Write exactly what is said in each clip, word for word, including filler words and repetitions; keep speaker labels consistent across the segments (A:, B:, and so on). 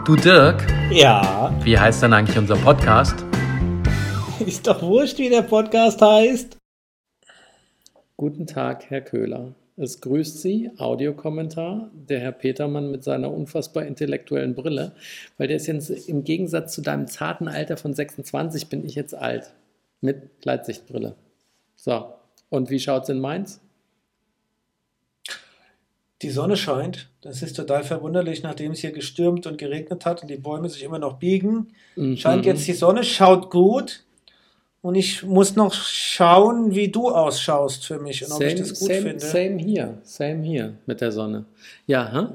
A: Du Dirk,
B: Ja,
A: wie heißt denn eigentlich unser Podcast?
B: ist doch wurscht, wie der Podcast heißt.
C: Guten Tag, Herr Köhler. Es grüßt Sie, Audiokommentar, der Herr Petermann mit seiner unfassbar intellektuellen Brille, weil der ist jetzt im Gegensatz zu deinem zarten Alter von sechsundzwanzig, bin ich jetzt alt. Mit Gleitsichtbrille. So, und wie schaut's in Mainz?
B: Die Sonne scheint. Das ist total verwunderlich, nachdem es hier gestürmt und geregnet hat und die Bäume sich immer noch biegen.
C: Mhm.
B: Scheint jetzt die Sonne, schaut gut. Und ich muss noch schauen, wie du ausschaust für mich und ob ich
C: Same,
B: das gut
C: same,
B: finde.
C: same hier, same hier mit der Sonne. Ja, hä?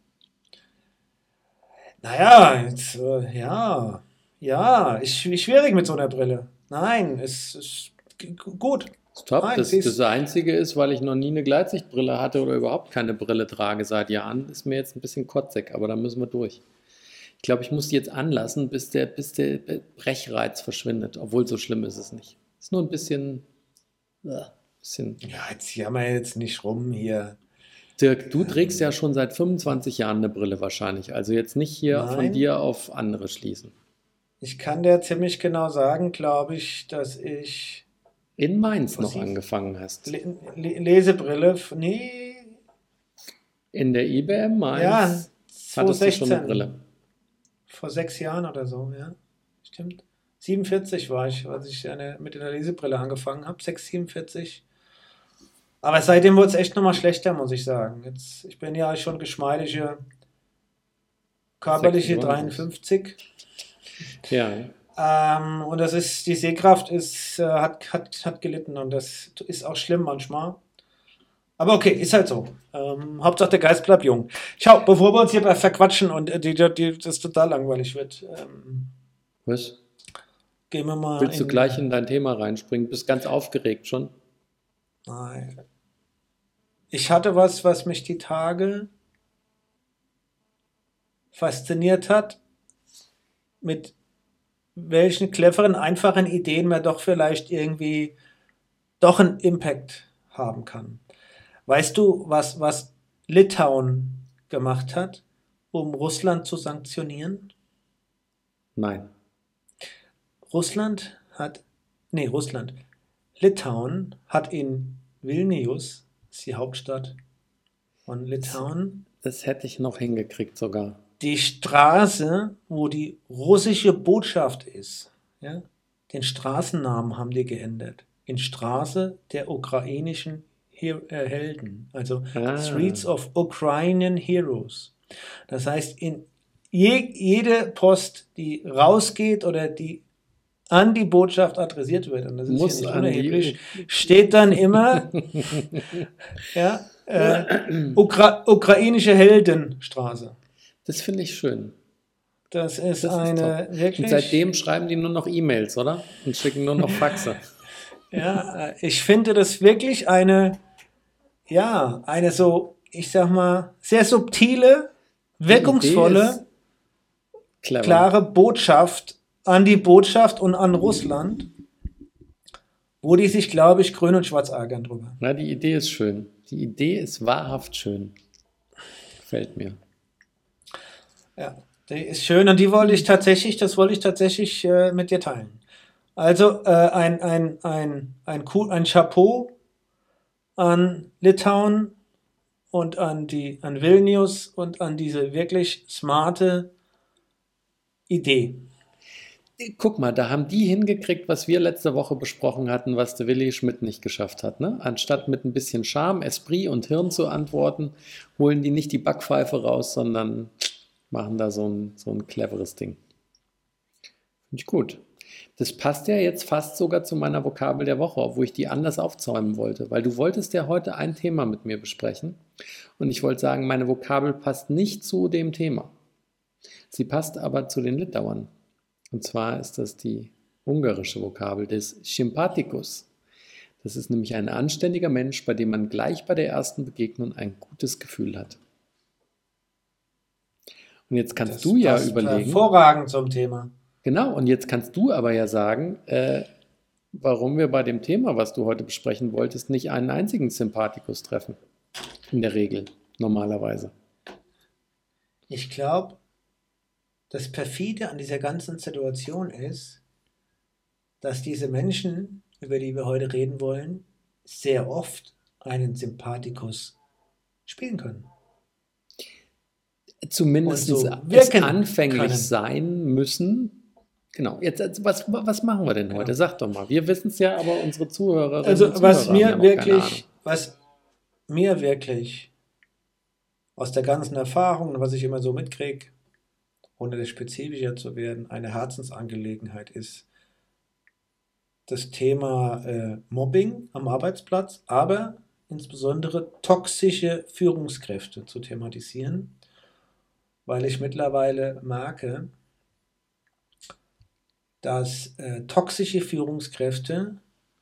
B: Naja, jetzt, äh, ja, ja, ist schw- schwierig mit so einer Brille. Nein, es ist g- g- gut.
C: Ist top.
B: Nein,
C: Das,
B: sie ist-
C: das Einzige ist, weil ich noch nie eine Gleitsichtbrille hatte oder überhaupt keine Brille trage seit Jahren, ist mir jetzt ein bisschen kotzig, aber da müssen wir durch. Ich glaube, ich muss die jetzt anlassen, bis der, bis der Brechreiz verschwindet, obwohl so schlimm ist es nicht. Ist nur ein bisschen, äh, bisschen.
B: Ja, jetzt jammer jetzt nicht rum hier.
C: Dirk, du trägst ja schon seit fünfundzwanzig Jahren eine Brille wahrscheinlich, also jetzt nicht hier von
B: Nein.
C: dir auf andere schließen.
B: Ich kann dir ziemlich genau sagen, glaube ich, dass ich
C: In Mainz noch
B: Passiv.
C: angefangen hast.
B: Le Le Lesebrille, f- nee,
C: In der I B M Mainz
B: ja,
C: hattest du schon eine
B: zweitausendsechzehn,
C: Brille.
B: vor sechs Jahren oder so, ja, stimmt. siebenundvierzig war ich, als ich eine, mit der Lesebrille angefangen habe, sechs, siebenundvierzig. Aber seitdem wurde es echt nochmal schlechter, muss ich sagen. Jetzt, ich bin ja schon geschmeidige körperliche
C: sechsundzwanzig.
B: dreiundfünfzig.
C: Ja.
B: Ähm, und das ist, die Sehkraft ist, äh, hat, hat, hat gelitten und das ist auch schlimm manchmal. Aber okay, ist halt so. Ähm, Hauptsache der Geist bleibt jung. Schau, bevor wir uns hier verquatschen und äh, die, die, das total langweilig wird, ähm,
C: Was?
B: gehen wir mal
C: Willst du
B: in-
C: gleich in dein Thema reinspringen? Bist ganz aufgeregt schon.
B: Nein. Ich hatte was, was mich die Tage fasziniert hat, mit welchen cleveren, einfachen Ideen man doch vielleicht irgendwie doch einen Impact haben kann. Weißt du, was, was Litauen gemacht hat, um Russland zu sanktionieren?
C: Nein.
B: Russland hat, nee, Russland, Litauen hat in Vilnius, das ist die Hauptstadt von Litauen,
C: Das hätte ich noch hingekriegt sogar.
B: die Straße, wo die russische Botschaft ist, ja, den Straßennamen haben die geändert. In Straße der ukrainischen He äh, Helden, also
C: Ah.
B: Streets of Ukrainian Heroes. Das heißt, in je, jede Post, die rausgeht oder die an die Botschaft adressiert wird, und das ist
C: Muss
B: hier nicht
C: an die-
B: unerheblich, steht dann immer ja, äh, Ukra ukrainische Heldenstraße.
C: Das finde ich schön.
B: Das ist
C: Das ist
B: eine
C: top.
B: wirklich.
C: Und seitdem schreiben die nur noch E-Mails, oder? Und schicken nur noch Faxe.
B: Ja, äh, ich finde das wirklich eine, ja, eine so, ich sag mal, sehr subtile, wirkungsvolle,
C: Clever.
B: klare Botschaft an die Botschaft und an Russland, wo die sich, glaube ich, grün und schwarz ärgern drüber.
C: Na, die Idee ist schön. Die Idee ist wahrhaft schön. Gefällt mir.
B: Ja, die ist schön und die wollte ich tatsächlich, das wollte ich tatsächlich äh, mit dir teilen. Also äh, ein, ein, ein, ein, Ku- ein Chapeau an Litauen und an, die, an Vilnius und an diese wirklich smarte Idee.
C: Guck mal, da haben die hingekriegt, was wir letzte Woche besprochen hatten, was der Willi Schmidt nicht geschafft hat. Ne? Anstatt mit ein bisschen Charme, Esprit und Hirn zu antworten, holen die nicht die Backpfeife raus, sondern machen da so ein, so ein cleveres Ding. Finde ich gut. Das passt ja jetzt fast sogar zu meiner Vokabel der Woche, obwohl ich die anders aufzäumen wollte, weil du wolltest ja heute ein Thema mit mir besprechen und ich wollte sagen, meine Vokabel passt nicht zu dem Thema. Sie passt aber zu den Litauern. Und zwar ist das die ungarische Vokabel des Sympathikus. Das ist nämlich ein anständiger Mensch, bei dem man gleich bei der ersten Begegnung ein gutes Gefühl hat. Und jetzt kannst
B: Das
C: du ja
B: passt
C: überlegen,
B: hervorragend zum Thema.
C: genau, und jetzt kannst du aber ja sagen, äh, warum wir bei dem Thema, was du heute besprechen wolltest, nicht einen einzigen Sympathikus treffen. In der Regel, normalerweise.
B: Ich glaube, das Perfide an dieser ganzen Situation ist, dass diese Menschen, über die wir heute reden wollen, sehr oft einen Sympathikus spielen können.
C: Zumindest
B: Und so
C: es
B: wirken
C: anfänglich
B: können.
C: sein müssen. Genau, jetzt also was, was machen wir denn heute?
B: Ja.
C: Sag doch mal. Wir wissen es ja, aber unsere Zuhörerinnen
B: Also
C: und Zuhörer
B: was
C: haben ja
B: mir
C: noch keine Ahnung.
B: wirklich, was mir wirklich aus der ganzen Erfahrung und was ich immer so mitkriege, ohne das spezifischer zu werden, eine Herzensangelegenheit ist das Thema äh, Mobbing am Arbeitsplatz, aber insbesondere toxische Führungskräfte zu thematisieren, weil ich mittlerweile merke, dass äh, toxische Führungskräfte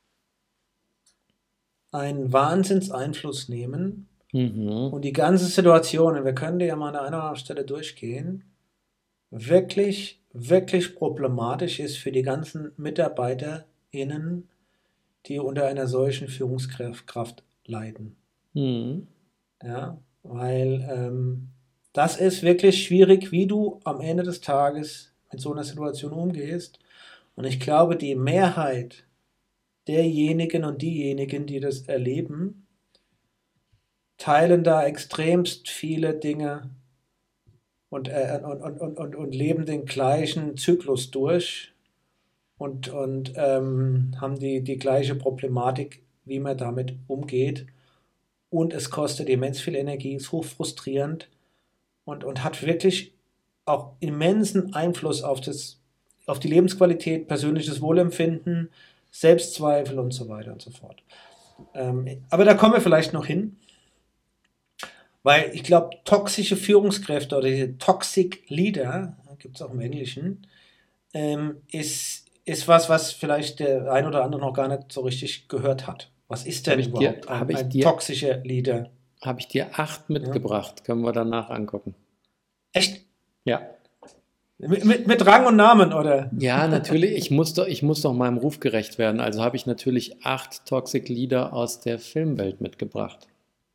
B: einen Wahnsinnseinfluss nehmen
C: Mhm.
B: und die ganze Situation, und wir können die ja mal an einer oder anderen Stelle durchgehen, wirklich, wirklich problematisch ist für die ganzen MitarbeiterInnen, die unter einer solchen Führungskraft leiden.
C: Mhm.
B: Ja, weil ähm, das ist wirklich schwierig, wie du am Ende des Tages mit so einer Situation umgehst. Und ich glaube, die Mehrheit derjenigen und diejenigen, die das erleben, teilen da extremst viele Dinge und, äh, und, und, und, und, und leben den gleichen Zyklus durch und, und ähm, haben die, die gleiche Problematik, wie man damit umgeht. Und es kostet immens viel Energie, ist hoch frustrierend und, und hat wirklich auch immensen Einfluss auf, das, auf die Lebensqualität, persönliches Wohlempfinden, Selbstzweifel und so weiter und so fort. Ähm, aber da kommen wir vielleicht noch hin, weil ich glaube, toxische Führungskräfte oder diese Toxic Leader, gibt es auch im Englischen, ähm, ist, ist was, was vielleicht der ein oder andere noch gar nicht so richtig gehört hat. Was ist denn
C: Habe ich dir-
B: überhaupt ein,
C: habe ich
B: ein
C: dir-
B: toxischer Leader?
C: Habe ich dir acht mitgebracht. Können wir danach angucken.
B: Echt?
C: Ja.
B: Mit, mit, mit Rang und Namen, oder?
C: Ja, natürlich. Ich muss doch, ich muss doch meinem Ruf gerecht werden. Also habe ich natürlich acht Toxic Leader aus der Filmwelt mitgebracht.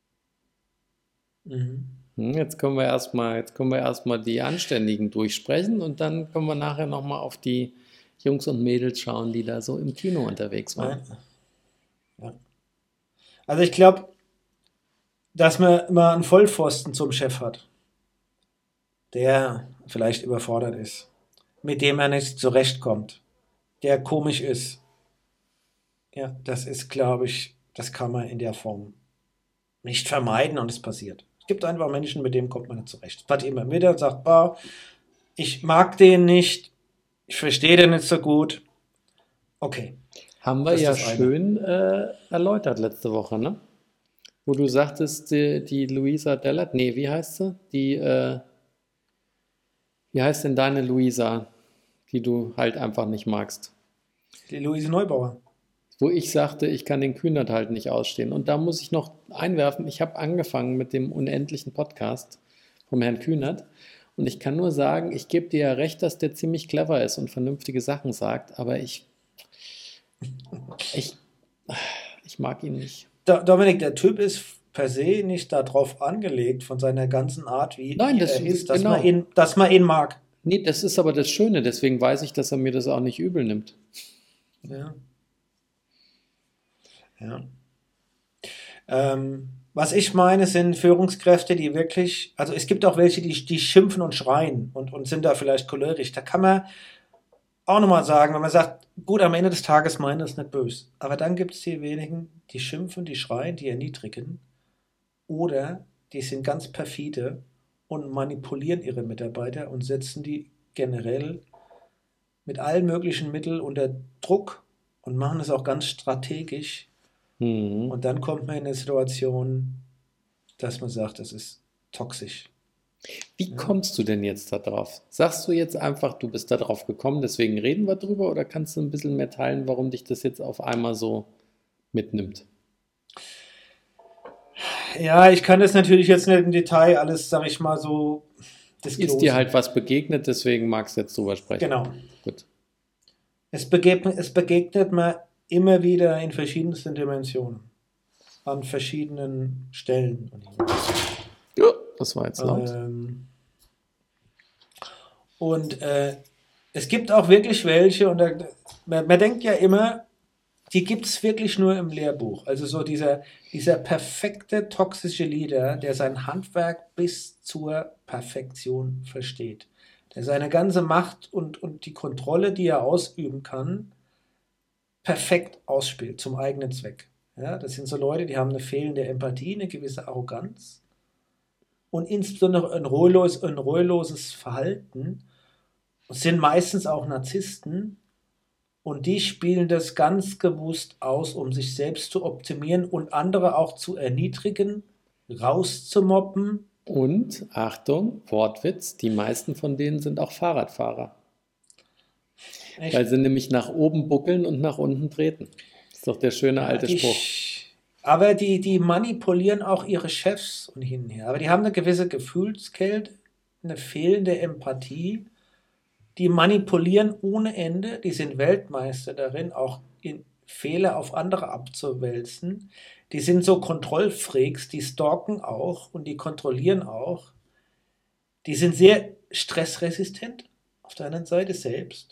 B: Mhm.
C: Hm, Jetzt können wir erstmal, jetzt können wir erstmal die Anständigen durchsprechen und dann können wir nachher nochmal auf die Jungs und Mädels schauen, die da so im Kino unterwegs waren.
B: Ja. Also ich glaube, dass man immer einen Vollpfosten zum Chef hat, der vielleicht überfordert ist, mit dem er nicht zurechtkommt, der komisch ist. Ja, das ist, glaube ich, das kann man in der Form nicht vermeiden und es passiert. Es gibt einfach Menschen, mit denen kommt man nicht zurecht. Es hat immer wieder und sagt, ah, ich mag den nicht, ich verstehe den nicht so gut. Okay.
C: Haben wir
B: Das ist
C: ja
B: das eine.
C: schön äh, erläutert letzte Woche, ne? Wo du sagtest, die, die Luisa Dellert, nee, wie heißt sie? Die, äh, wie heißt denn deine Luisa, die du halt einfach nicht magst?
B: Die Luise Neubauer.
C: Wo ich sagte, ich kann den Kühnert halt nicht ausstehen. Und da muss ich noch einwerfen, ich habe angefangen mit dem unendlichen Podcast vom Herrn Kühnert. Und ich kann nur sagen, ich gebe dir ja recht, dass der ziemlich clever ist und vernünftige Sachen sagt, aber ich, ich, ich mag ihn nicht.
B: Da, Dominik, der Typ ist per se nicht darauf angelegt, von seiner ganzen Art, wie,
C: Nein,
B: wie
C: das-
B: er ist, dass,
C: genau.
B: man ihn, dass man ihn mag.
C: Nee, das ist aber das Schöne, deswegen weiß ich, dass er mir das auch nicht übel nimmt.
B: Ja. Ja. Ähm, was ich meine, sind Führungskräfte, die wirklich, also es gibt auch welche, die, die schimpfen und schreien und, und sind da vielleicht cholerisch. Da kann man auch nochmal sagen, wenn man sagt, gut, am Ende des Tages meinen das nicht böse. Aber dann gibt es die wenigen, die schimpfen, die schreien, die erniedrigen oder die sind ganz perfide und manipulieren ihre Mitarbeiter und setzen die generell mit allen möglichen Mitteln unter Druck und machen es auch ganz strategisch.
C: Mhm.
B: Und dann kommt man in eine Situation, dass man sagt, das ist toxisch.
C: Wie kommst du denn jetzt da drauf? Sagst du jetzt einfach, du bist da drauf gekommen, deswegen reden wir drüber, oder kannst du ein bisschen mehr teilen, warum dich das jetzt auf einmal so mitnimmt?
B: Ja, ich kann das natürlich jetzt nicht im Detail alles, sag ich mal, so
C: Ist
B: disclosen.
C: dir halt was begegnet, deswegen magst du jetzt drüber sprechen.
B: Genau.
C: Gut.
B: Es begegnet, es begegnet mir immer wieder in verschiedensten Dimensionen. An verschiedenen Stellen.
C: Ja, das war jetzt laut.
B: Ähm, Und äh, es gibt auch wirklich welche, und da, man, man denkt ja immer, die gibt es wirklich nur im Lehrbuch. Also so dieser, dieser perfekte toxische Leader, der sein Handwerk bis zur Perfektion versteht. Der seine ganze Macht und, und die Kontrolle, die er ausüben kann, perfekt ausspielt zum eigenen Zweck. Ja, das sind so Leute, die haben eine fehlende Empathie, eine gewisse Arroganz und insbesondere ein ruhelos, ein ruheloses Verhalten, sind meistens auch Narzissten, und die spielen das ganz bewusst aus, um sich selbst zu optimieren und andere auch zu erniedrigen, rauszumobben.
C: Und, Achtung, Wortwitz, die meisten von denen sind auch Fahrradfahrer.
B: Echt?
C: Weil sie nämlich nach oben buckeln und nach unten treten. Das ist doch der schöne alte
B: die,
C: Spruch.
B: Aber die, die manipulieren auch ihre Chefs und hin und her. Aber die haben eine gewisse Gefühlskälte, eine fehlende Empathie. Die manipulieren ohne Ende. Die sind Weltmeister darin, auch in Fehler auf andere abzuwälzen. Die sind so Kontrollfreaks, die stalken auch und die kontrollieren auch. Die sind sehr stressresistent auf der anderen Seite selbst.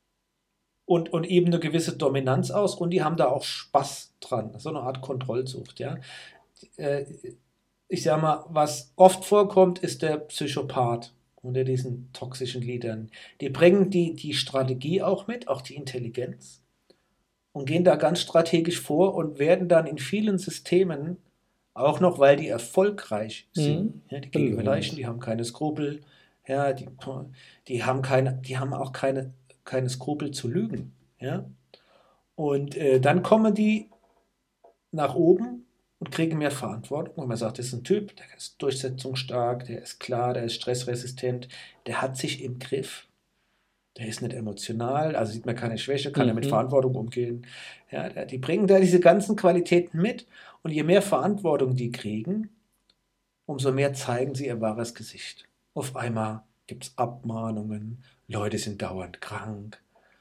B: Und, und eben eine gewisse Dominanz aus, und die haben da auch Spaß dran, so eine Art Kontrollsucht, ja. Äh, ich sag mal, was oft vorkommt, ist der Psychopath unter diesen toxischen Leadern. Die bringen die, die Strategie auch mit, auch die Intelligenz, und gehen da ganz strategisch vor und werden dann in vielen Systemen, auch noch, weil die erfolgreich sind,
C: Mhm.
B: ja, die gehen über
C: Belohnt.
B: Leichen, die haben keine Skrupel, ja, die, die haben keine, die haben auch keine keine Skrupel zu lügen. Ja? Und äh, dann kommen die nach oben und kriegen mehr Verantwortung. Und man sagt, das ist ein Typ, der ist durchsetzungsstark, der ist klar, der ist stressresistent, der hat sich im Griff, der ist nicht emotional, also sieht man keine Schwäche, kann er mit
C: Mhm.
B: Verantwortung umgehen. Ja, der, die bringen da diese ganzen Qualitäten mit, und je mehr Verantwortung die kriegen, umso mehr zeigen sie ihr wahres Gesicht. Auf einmal gibt es Abmahnungen, Leute sind dauernd krank.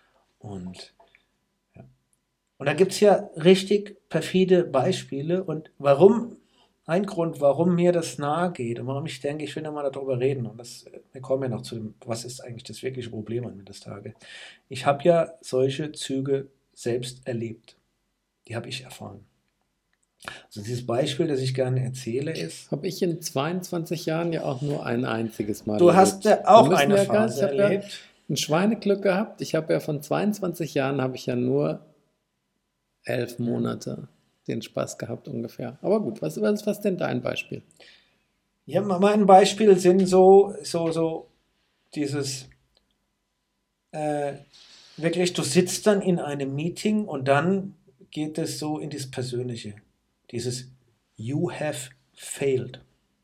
B: Und, ja. und da gibt es ja richtig perfide Beispiele. Und warum, ein Grund, warum mir das nahe geht und warum ich denke, ich will nochmal darüber reden, und das, wir kommen ja noch zu dem, was ist eigentlich das wirkliche Problem am Ende des Tages. Ich habe ja solche Züge selbst erlebt. Die habe ich erfahren. Also dieses Beispiel, das ich gerne erzähle, ist,
C: Habe ich in zweiundzwanzig Jahren ja auch nur ein einziges Mal
B: du
C: erlebt.
B: hast ja auch
C: Wir müssen
B: eine
C: ja gar-
B: Phase
C: ich habe ja
B: erlebt.
C: ein Schweineglück gehabt. Ich habe ja von zweiundzwanzig Jahren habe ich ja nur elf Monate den Spaß gehabt ungefähr. Aber gut, was, was, was ist denn dein Beispiel?
B: Ja, mein Beispiel sind so, so, so dieses, äh, wirklich, du sitzt dann in einem Meeting und dann geht es so in das Persönliche. Dieses You have failed.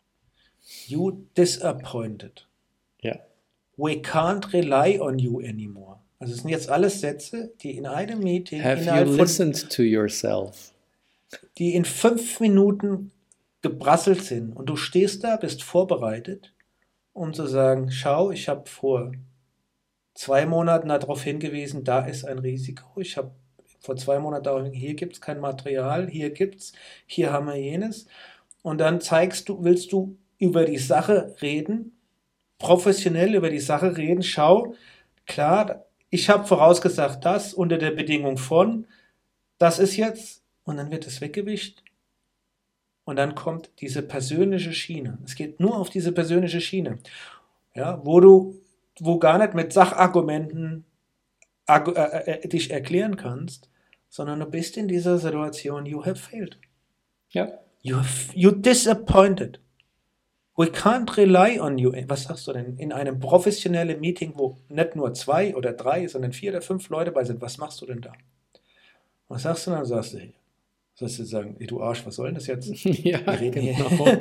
B: You disappointed.
C: Ja.
B: We can't rely on you anymore. Also es sind jetzt alles Sätze, die in einem Meeting
C: Have you
B: innerhalb von,
C: listened to yourself?
B: die in fünf Minuten gebrasselt sind, und du stehst da, bist vorbereitet, um zu sagen, schau, ich habe vor zwei Monaten darauf hingewiesen, da ist ein Risiko. Ich habe vor zwei Monaten darauf hingewiesen, hier gibt es kein Material, hier gibt's, hier haben wir jenes. Und dann zeigst du, willst du über die Sache reden, professionell über die Sache reden. Schau, klar, ich habe vorausgesagt, das unter der Bedingung von, das ist jetzt, und dann wird es weggewischt. Und dann kommt diese persönliche Schiene. Es geht nur auf diese persönliche Schiene, ja, wo du, wo gar nicht mit Sachargumenten argu- äh, äh, dich erklären kannst, sondern du bist in dieser Situation, you have failed.
C: Ja.
B: You, have, you disappointed. We can't rely on you. Was sagst du denn? In einem professionellen Meeting, wo nicht nur zwei oder drei, sondern vier oder fünf Leute bei sind, was machst du denn da? Was sagst du dann? Sagst du, sollst du sagen, ey, du Arsch, was soll denn das jetzt?
C: Ja,
B: Wir reden hier.
C: genau.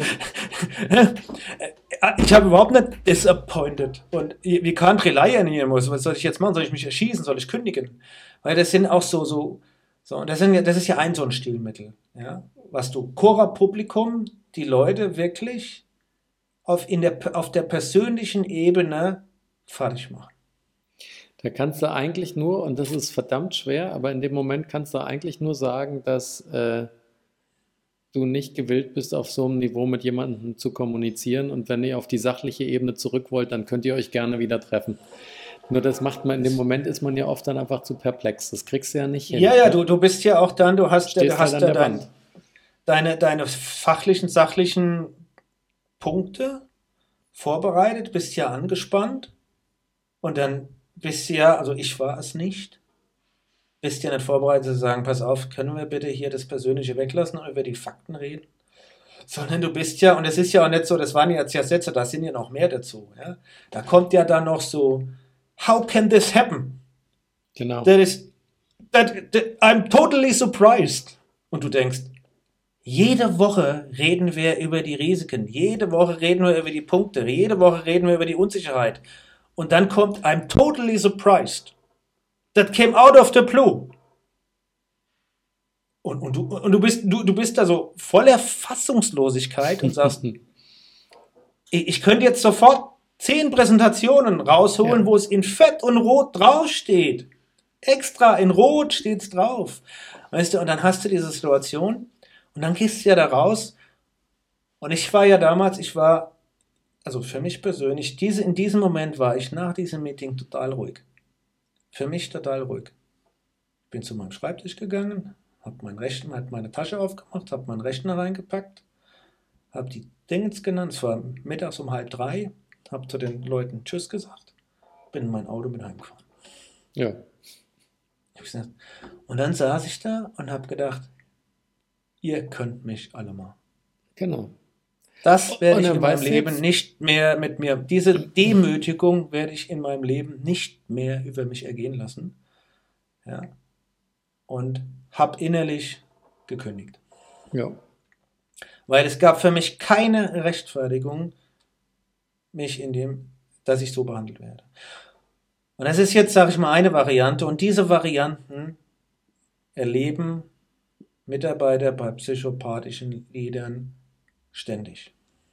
B: Ich habe überhaupt nicht disappointed. Und wie can't rely on you. Was soll ich jetzt machen? Soll ich mich erschießen? Soll ich kündigen? Weil das sind auch so, so, so, und das, sind, ja- das ist ja ein so ein Stilmittel, ja, was du Cora-Publikum, die Leute wirklich auf, in der, auf der persönlichen Ebene fertig machen.
C: Da kannst du eigentlich nur, und das ist verdammt schwer, aber in dem Moment kannst du eigentlich nur sagen, dass äh, du nicht gewillt bist, auf so einem Niveau mit jemandem zu kommunizieren. Und wenn ihr auf die sachliche Ebene zurück wollt, dann könnt ihr euch gerne wieder treffen. Nur das macht man, in dem Moment ist man ja oft dann einfach zu perplex. Das kriegst du ja nicht hin.
B: Ja, ja, du, du bist ja auch dann, du hast,
C: Stehst
B: du hast
C: halt an
B: ja
C: der
B: dein,
C: Wand.
B: deine, deine fachlichen, sachlichen Punkte vorbereitet, bist ja angespannt und dann bist du ja, also ich war es nicht, bist ja nicht vorbereitet zu sagen, pass auf, können wir bitte hier das Persönliche weglassen und über die Fakten reden? Sondern du bist ja, und es ist ja auch nicht so, das waren jetzt ja Sätze, da sind ja noch mehr dazu. Ja? Da kommt ja dann noch so, how can this happen?
C: Genau.
B: That is, that, that, I'm totally surprised. Und du denkst, jede Woche reden wir über die Risiken, jede Woche reden wir über die Punkte, jede Woche reden wir über die Unsicherheit. Und dann kommt, I'm totally surprised. That came out of the blue. Und, und, du, und du, bist, du, du bist da so voller Fassungslosigkeit und sagst, ich, ich könnte jetzt sofort zehn Präsentationen rausholen,
C: Ja.
B: wo es in Fett und Rot draufsteht. Extra in Rot steht es drauf. Weißt du, und dann hast du diese Situation und dann gehst du ja da raus. Und ich war ja damals, ich war, also für mich persönlich, diese, in diesem Moment war ich nach diesem Meeting total ruhig. Für mich total ruhig. Bin zu meinem Schreibtisch gegangen, habe mein Rechner, hab meine Tasche aufgemacht, habe meinen Rechner reingepackt, habe die Dingens genannt, es war mittags um halb drei, habe zu den Leuten Tschüss gesagt, bin in mein Auto mit heimgefahren.
C: Ja.
B: Hab ich gesagt, und dann saß ich da und habe gedacht, ihr könnt mich alle mal.
C: Genau.
B: Das werde
C: Und
B: ich
C: dann
B: in meinem
C: weißt du
B: Leben
C: jetzt-
B: nicht mehr mit mir, diese Demütigung werde ich in meinem Leben nicht mehr über mich ergehen lassen. Ja. Und habe innerlich gekündigt.
C: Ja.
B: Weil es gab für mich keine Rechtfertigung, mich in dem, dass ich so behandelt werde. Und das ist jetzt, sage ich mal, eine Variante. Und diese Varianten erleben Mitarbeiter bei psychopathischen Leadern ständig.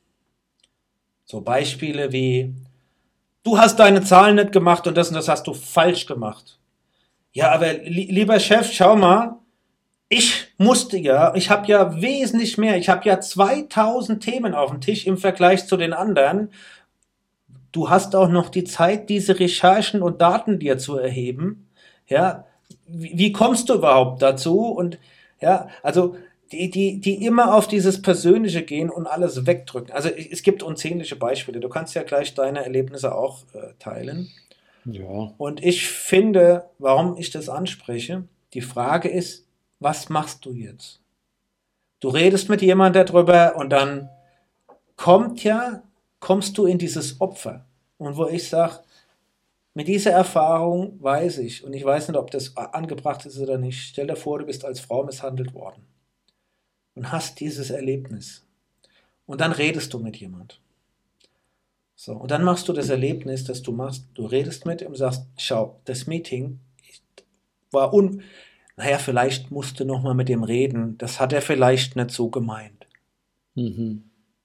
B: So Beispiele wie, du hast deine Zahlen nicht gemacht und das und das hast du falsch gemacht. Ja, aber li- lieber Chef, schau mal, ich musste ja, ich habe ja wesentlich mehr, ich habe ja zweitausend Themen auf dem Tisch im Vergleich zu den anderen. Du hast auch noch die Zeit, diese Recherchen und Daten dir zu erheben. Ja, wie, wie kommst du überhaupt dazu? Und ja, also die, die, die immer auf dieses Persönliche gehen und alles wegdrücken. Also es gibt unzählige Beispiele. Du kannst ja gleich deine Erlebnisse auch äh, teilen.
C: Ja.
B: Und ich finde, warum ich das anspreche, die Frage ist, was machst du jetzt? Du redest mit jemandem darüber und dann kommt ja, kommst du in dieses Opfer. Und wo ich sage, mit dieser Erfahrung weiß ich, und ich weiß nicht, ob das angebracht ist oder nicht, stell dir vor, du bist als Frau misshandelt worden und hast dieses Erlebnis. Und dann redest du mit jemand. So, und dann machst du das Erlebnis, das du machst, du redest mit ihm und sagst, schau, das Meeting war un... Naja, vielleicht musst du nochmal mit dem reden, das hat er vielleicht nicht so gemeint.
C: Mhm.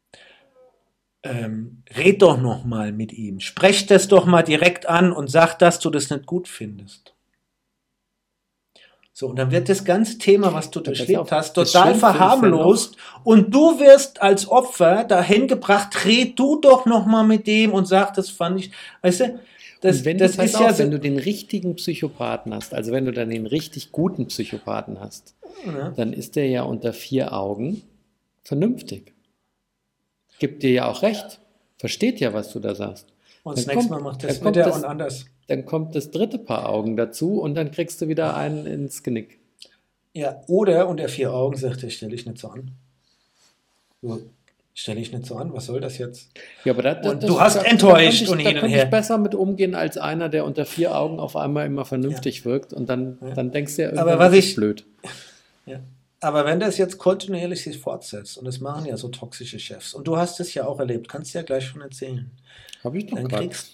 B: Ähm, red doch nochmal mit ihm, sprech das doch mal direkt an und sag, dass du das nicht gut findest. So, und dann wird das ganze Thema, was du
C: pass
B: durchlebt
C: auf,
B: hast,
C: das
B: total
C: Schlimmste ist ja
B: verharmlost und du wirst als Opfer dahin gebracht, red du doch nochmal mit dem und sag, das fand ich, weißt du, das,
C: Und wenn
B: das
C: du, pass
B: ist
C: auf,
B: ja so,
C: wenn du den richtigen Psychopathen hast, also wenn du dann den richtig guten Psychopathen hast,
B: ja,
C: dann ist der ja unter vier Augen vernünftig. Gibt dir ja auch recht. Versteht ja, was du da sagst.
B: und das
C: Dann
B: nächste
C: kommt-
B: Mal macht das
C: dann kommt
B: wieder
C: das-
B: und anders.
C: Dann kommt das dritte Paar Augen dazu und dann kriegst du wieder einen ins Genick.
B: Ja, oder unter vier Augen sagt er, stell dich nicht so an. So, stell dich nicht so an, was soll das jetzt?
C: Ja, aber da, da,
B: Und du hast
C: da,
B: enttäuscht
C: da könnte ich,
B: und
C: da
B: hin und
C: könnte
B: her.
C: ich besser mit umgehen als einer, der unter vier Augen auf einmal immer vernünftig wirkt und dann,
B: Ja.
C: dann denkst du ja
B: Aber
C: irgendwann,
B: was
C: das ist
B: ich-
C: blöd.
B: Ja. Aber wenn das jetzt kontinuierlich sich fortsetzt, und das machen ja so toxische Chefs, und du hast es ja auch erlebt, kannst du ja gleich schon erzählen,
C: Habe ich doch
B: dann
C: gerade.
B: kriegst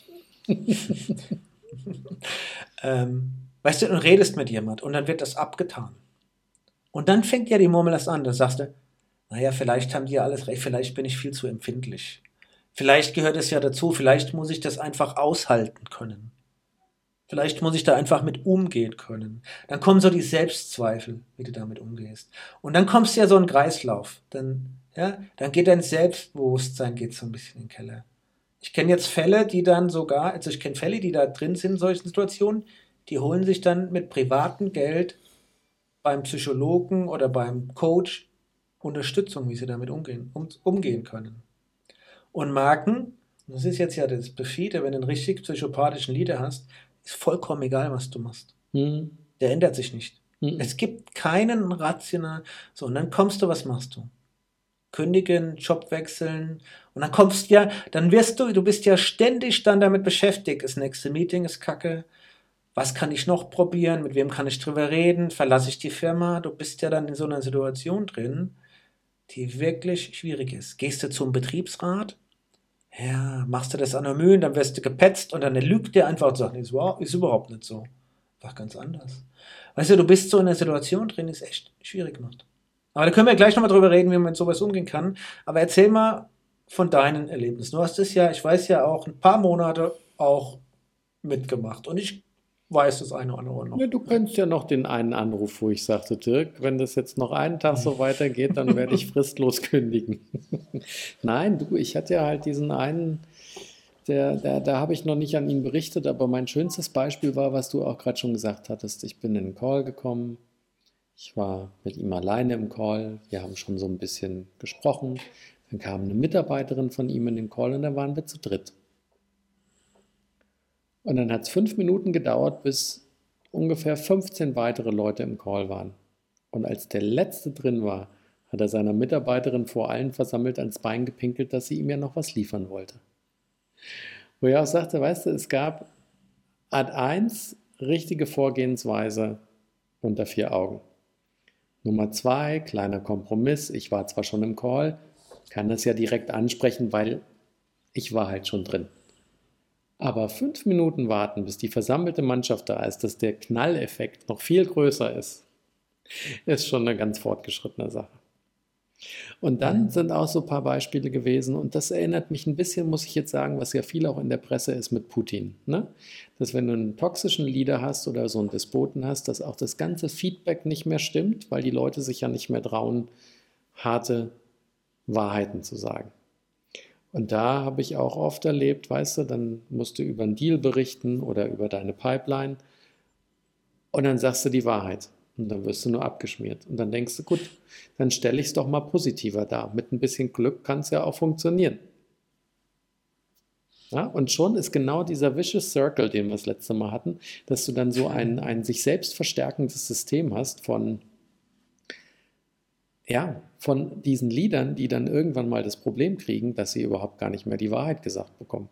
B: ähm, weißt du, und redest mit jemand und dann wird das abgetan. Und dann fängt ja die Murmel erst an, dann sagst du, naja, vielleicht haben die ja alles recht, vielleicht bin ich viel zu empfindlich. Vielleicht gehört es ja dazu, vielleicht muss ich das einfach aushalten können. Vielleicht muss ich da einfach mit umgehen können. Dann kommen so die Selbstzweifel, wie du damit umgehst. Und dann kommst du ja so einen Kreislauf. Dann, ja, dann geht dein Selbstbewusstsein geht so ein bisschen in den Keller. Ich kenne jetzt Fälle, die dann sogar, also ich kenne Fälle, die da drin sind in solchen Situationen, die holen sich dann mit privatem Geld beim Psychologen oder beim Coach Unterstützung, wie sie damit umgehen, um, umgehen können. Und merken, das ist jetzt ja das Perfide, wenn du einen richtig psychopathischen Leader hast, ist vollkommen egal, was du machst.
C: Hm.
B: Der ändert sich nicht.
C: Hm.
B: Es gibt keinen rationalen, so, und dann kommst du, was machst du? Kündigen, Job wechseln, und dann kommst ja, dann wirst du, du bist ja ständig dann damit beschäftigt, das nächste Meeting ist kacke, was kann ich noch probieren, mit wem kann ich drüber reden, verlasse ich die Firma, du bist ja dann in so einer Situation drin, die wirklich schwierig ist. Gehst du zum Betriebsrat, ja, machst du das anonym, dann wirst du gepetzt und dann lügt der einfach und sagt, ist, wow, ist überhaupt nicht so. War ganz anders. Weißt du, du bist so in einer Situation drin, die es echt schwierig macht. Aber da können wir gleich nochmal drüber reden, wie man mit sowas umgehen kann. Aber erzähl mal von deinen Erlebnissen. Du hast es ja, ich weiß ja auch, ein paar Monate auch mitgemacht. Und ich weiß das eine oder andere noch.
C: Ja, du kennst ja noch den einen Anruf, wo ich sagte, Dirk, wenn das jetzt noch einen Tag so weitergeht, dann werde ich fristlos kündigen. Nein, du, ich hatte ja halt diesen einen, der, der, da habe ich noch nicht an ihn berichtet, aber mein schönstes Beispiel war, was du auch gerade schon gesagt hattest. Ich bin in den Call gekommen, ich war mit ihm alleine im Call, wir haben schon so ein bisschen gesprochen, dann kam eine Mitarbeiterin von ihm in den Call und dann waren wir zu dritt. Und dann hat es fünf Minuten gedauert, bis ungefähr fünfzehn weitere Leute im Call waren. Und als der Letzte drin war, hat er seiner Mitarbeiterin vor allen versammelt ans Bein gepinkelt, dass sie ihm ja noch was liefern wollte. Wo er auch sagte, weißt du, es gab Ad eins richtige Vorgehensweise unter vier Augen. Nummer zwei, kleiner Kompromiss, ich war zwar schon im Call, kann das ja direkt ansprechen, weil ich war halt schon drin. Aber fünf Minuten warten, bis die versammelte Mannschaft da ist, dass der Knalleffekt noch viel größer ist, ist schon eine ganz fortgeschrittene Sache. Und dann sind auch so ein paar Beispiele gewesen, und das erinnert mich ein bisschen, muss ich jetzt sagen, was ja viel auch in der Presse ist mit Putin. Ne? Dass wenn du einen toxischen Leader hast oder so einen Despoten hast, dass auch das ganze Feedback nicht mehr stimmt, weil die Leute sich ja nicht mehr trauen, harte Wahrheiten zu sagen. Und da habe ich auch oft erlebt, weißt du, dann musst du über einen Deal berichten oder über deine Pipeline und dann sagst du die Wahrheit und dann wirst du nur abgeschmiert. Und dann denkst du, gut, dann stelle ich es doch mal positiver dar. Mit ein bisschen Glück kann es ja auch funktionieren. Ja, und schon ist genau dieser vicious circle, den wir das letzte Mal hatten, dass du dann so ein, ein sich selbst verstärkendes System hast von Ja, von diesen Leadern, die dann irgendwann mal das Problem kriegen, dass sie überhaupt gar nicht mehr die Wahrheit gesagt bekommen.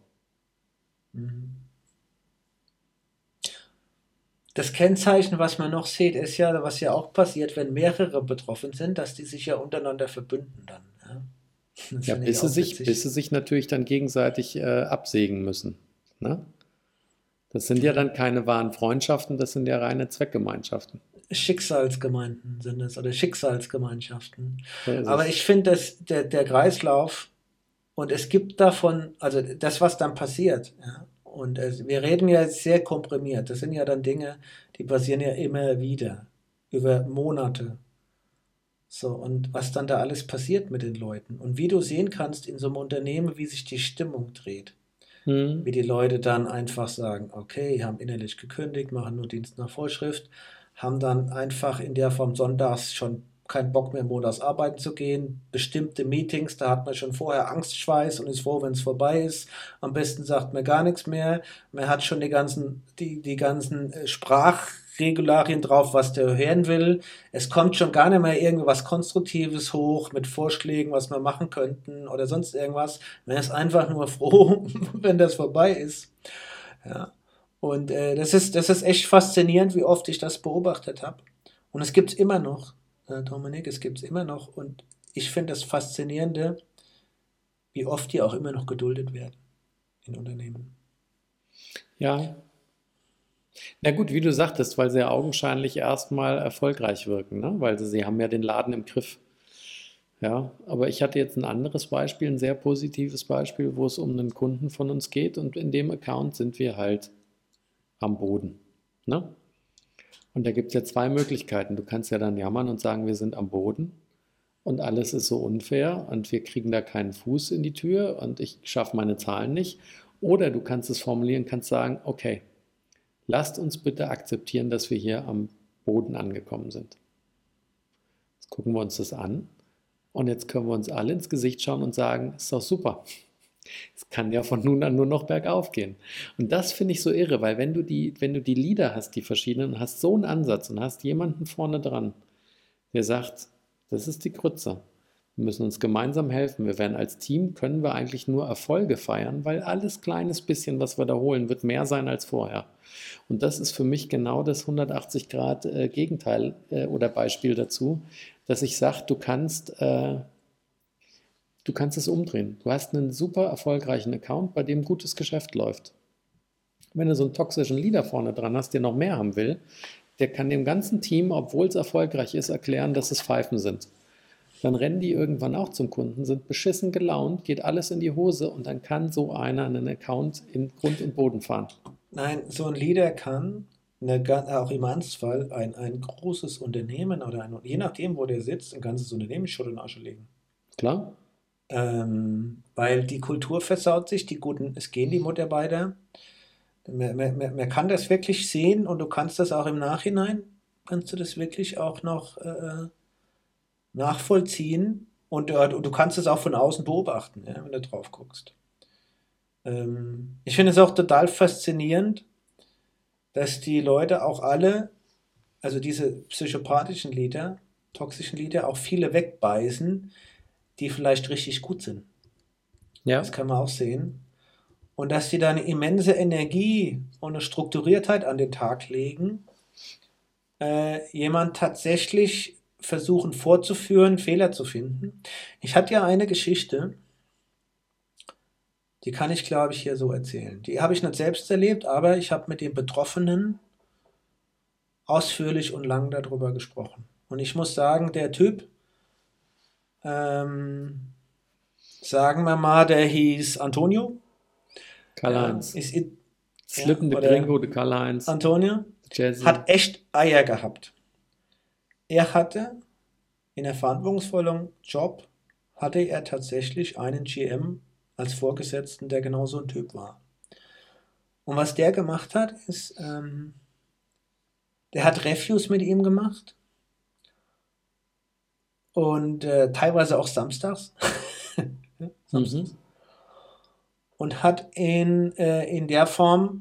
B: Das Kennzeichen, was man noch sieht, ist ja, was ja auch passiert, wenn mehrere betroffen sind, dass die sich ja untereinander verbünden dann. Ja, das
C: Ja,
B: finde
C: bis
B: ich
C: sie
B: auch
C: sich,
B: witzig.
C: bis sie sich natürlich dann gegenseitig äh, absägen müssen. Ne? Das sind ja dann keine wahren Freundschaften, das sind ja reine Zweckgemeinschaften.
B: Schicksalsgemeinden sind es oder Schicksalsgemeinschaften.
C: So ist
B: Aber
C: es.
B: ich finde, dass der, der Kreislauf, und es gibt davon, also das, was dann passiert, ja, und es, wir reden ja jetzt sehr komprimiert, das sind ja dann Dinge, die passieren ja immer wieder, über Monate. So, und was dann da alles passiert mit den Leuten. Und wie du sehen kannst in so einem Unternehmen, wie sich die Stimmung dreht.
C: Hm.
B: Wie die Leute dann einfach sagen, okay, haben innerlich gekündigt, machen nur Dienst nach Vorschrift, haben dann einfach in der Form sonntags schon keinen Bock mehr, montags arbeiten zu gehen. Bestimmte Meetings, da hat man schon vorher Angstschweiß und ist froh, wenn es vorbei ist. Am besten sagt man gar nichts mehr. Man hat schon die ganzen, die, die ganzen äh, Sprachregularien drauf, was der hören will. Es kommt schon gar nicht mehr irgendwas Konstruktives hoch mit Vorschlägen, was wir machen könnten oder sonst irgendwas. Man ist einfach nur froh, wenn das vorbei ist. Ja. Und äh, das ist, das ist echt faszinierend, wie oft ich das beobachtet habe. Und es gibt es immer noch, äh, Dominik, es gibt es immer noch. Und ich finde das Faszinierende, wie oft die auch immer noch geduldet werden in Unternehmen.
C: Ja. Na gut, wie du sagtest, weil sie ja augenscheinlich erstmal erfolgreich wirken, ne? Weil sie, sie haben ja den Laden im Griff. Ja, aber ich hatte jetzt ein anderes Beispiel, ein sehr positives Beispiel, wo es um einen Kunden von uns geht, und in dem Account sind wir halt am Boden. Ne? Und da gibt es ja zwei Möglichkeiten. Du kannst ja dann jammern und sagen, wir sind am Boden und alles ist so unfair und wir kriegen da keinen Fuß in die Tür und ich schaffe meine Zahlen nicht. Oder du kannst es formulieren, kannst sagen, okay, lasst uns bitte akzeptieren, dass wir hier am Boden angekommen sind. Jetzt gucken wir uns das an und jetzt können wir uns alle ins Gesicht schauen und sagen, ist doch super. Es kann ja von nun an nur noch bergauf gehen. Und das finde ich so irre, weil wenn du die, wenn du die Lieder hast, die verschiedenen, hast so einen Ansatz und hast jemanden vorne dran, der sagt, das ist die Krütze. Wir müssen uns gemeinsam helfen. Wir werden als Team, können wir eigentlich nur Erfolge feiern, weil alles kleines bisschen, was wir da holen, wird mehr sein als vorher. Und das ist für mich genau das hundertachtzig Grad äh, Gegenteil äh, oder Beispiel dazu, dass ich sage, du kannst... Äh, Du kannst es umdrehen. Du hast einen super erfolgreichen Account, bei dem gutes Geschäft läuft. Wenn du so einen toxischen Leader vorne dran hast, der noch mehr haben will, der kann dem ganzen Team, obwohl es erfolgreich ist, erklären, dass es Pfeifen sind. Dann rennen die irgendwann auch zum Kunden, sind beschissen gelaunt, geht alles in die Hose und dann kann so einer einen Account in Grund und Boden fahren.
B: Nein, so ein Leader kann eine, auch im Ernstfall ein, ein großes Unternehmen oder ein, je nachdem, wo der sitzt, ein ganzes Unternehmen schon in Asche legen.
C: Klar?
B: Ähm, weil die Kultur versaut sich, die guten, es gehen die Mitarbeiter. Man, man, man kann das wirklich sehen und du kannst das auch im Nachhinein, kannst du das wirklich auch noch äh, nachvollziehen und äh, du kannst es auch von außen beobachten, ja, wenn du drauf guckst. Ähm, ich finde es auch total faszinierend, dass die Leute auch alle, also diese psychopathischen Leader, toxischen Leader, auch viele wegbeißen, die vielleicht richtig gut sind.
C: Ja.
B: Das kann man auch sehen. Und dass sie da eine immense Energie und eine Strukturiertheit an den Tag legen, äh, jemand tatsächlich versuchen vorzuführen, Fehler zu finden. Ich hatte ja eine Geschichte, die kann ich, glaube ich, hier so erzählen. Die habe ich nicht selbst erlebt, aber ich habe mit den Betroffenen ausführlich und lang darüber gesprochen. Und ich muss sagen, der Typ, Ähm, sagen wir mal, der hieß Antonio.
C: Karl-Heinz.
B: Ja, ist,
C: Slippen
B: ja,
C: de Gringo, de Karl-Heinz.
B: Antonio
C: Jazzy.
B: hat echt Eier gehabt. Er hatte in einem verantwortungsvollen Job, hatte er tatsächlich einen G M als Vorgesetzten, der genau so ein Typ war. Und was der gemacht hat, ist, ähm, der hat Reviews mit ihm gemacht. Und äh, teilweise auch samstags. ja, samstags. Mhm. Und hat in, äh, in der Form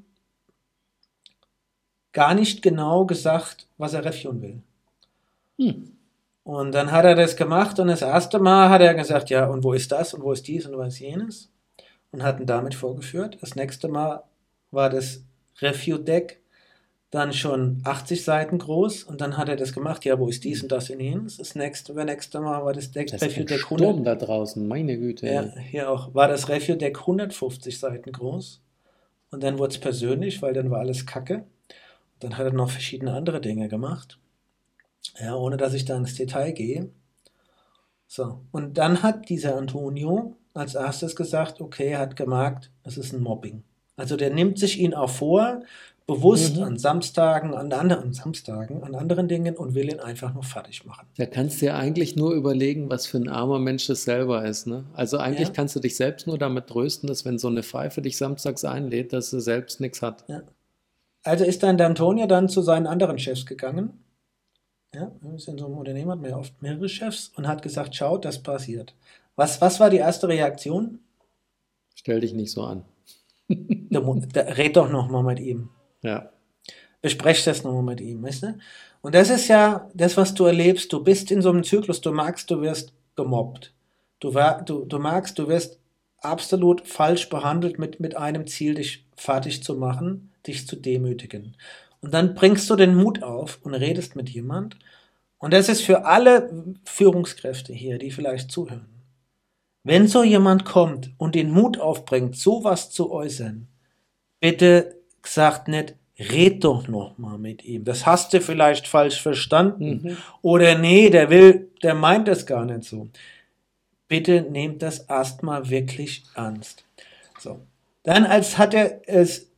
B: gar nicht genau gesagt, was er reviewen will. Hm. Und dann hat er das gemacht und das erste Mal hat er gesagt, ja, und wo ist das und wo ist dies und wo ist jenes? Und hat ihn damit vorgeführt. Das nächste Mal war das Review-Deck dann schon achtzig Seiten groß und dann hat er das gemacht, ja, wo ist dies und das und jenes. Das nächste, das nächste Mal war das Deck
C: das
B: Review Deck
C: hundert. Sturm da draußen, meine Güte.
B: Ja, hier auch, war das Review Deck hundertfünfzig Seiten groß und dann wurde es persönlich, weil dann war alles Kacke. Und dann hat er noch verschiedene andere Dinge gemacht, ja, ohne dass ich da ins Detail gehe. So, und dann hat dieser Antonio als erstes gesagt, okay, er hat gemerkt, es ist ein Mobbing. Also der nimmt sich ihn auch vor, bewusst mhm. an Samstagen, an anderen Samstagen, an anderen Dingen und will ihn einfach nur fertig machen.
C: Da kannst du ja eigentlich nur überlegen, was für ein armer Mensch das selber ist. Ne? Also eigentlich ja. kannst du dich selbst nur damit trösten, dass wenn so eine Pfeife dich samstags einlädt, dass sie selbst nichts hat.
B: Ja. Also ist dann der Antonio dann zu seinen anderen Chefs gegangen. Ja, ist in so einem Unternehmen hat man ja oft mehrere Chefs und hat gesagt, schaut, das passiert. Was, was war die erste Reaktion?
C: Stell dich nicht so an.
B: da, da, red doch nochmal mit ihm.
C: Ja.
B: Besprech das nochmal mit ihm, weißt du? Und das ist ja das, was du erlebst. Du bist in so einem Zyklus, du merkst, du wirst gemobbt. Du, du, du merkst, du wirst absolut falsch behandelt mit, mit einem Ziel, dich fertig zu machen, dich zu demütigen. Und dann bringst du den Mut auf und redest mit jemand. Und das ist für alle Führungskräfte hier, die vielleicht zuhören. Wenn so jemand kommt und den Mut aufbringt, sowas zu äußern, bitte sagt nicht, red doch noch mal mit ihm. Das hast du vielleicht falsch verstanden. Mhm. Oder nee, der will, der meint das gar nicht so. Bitte nehmt das erstmal wirklich ernst. So. Dann als hat er es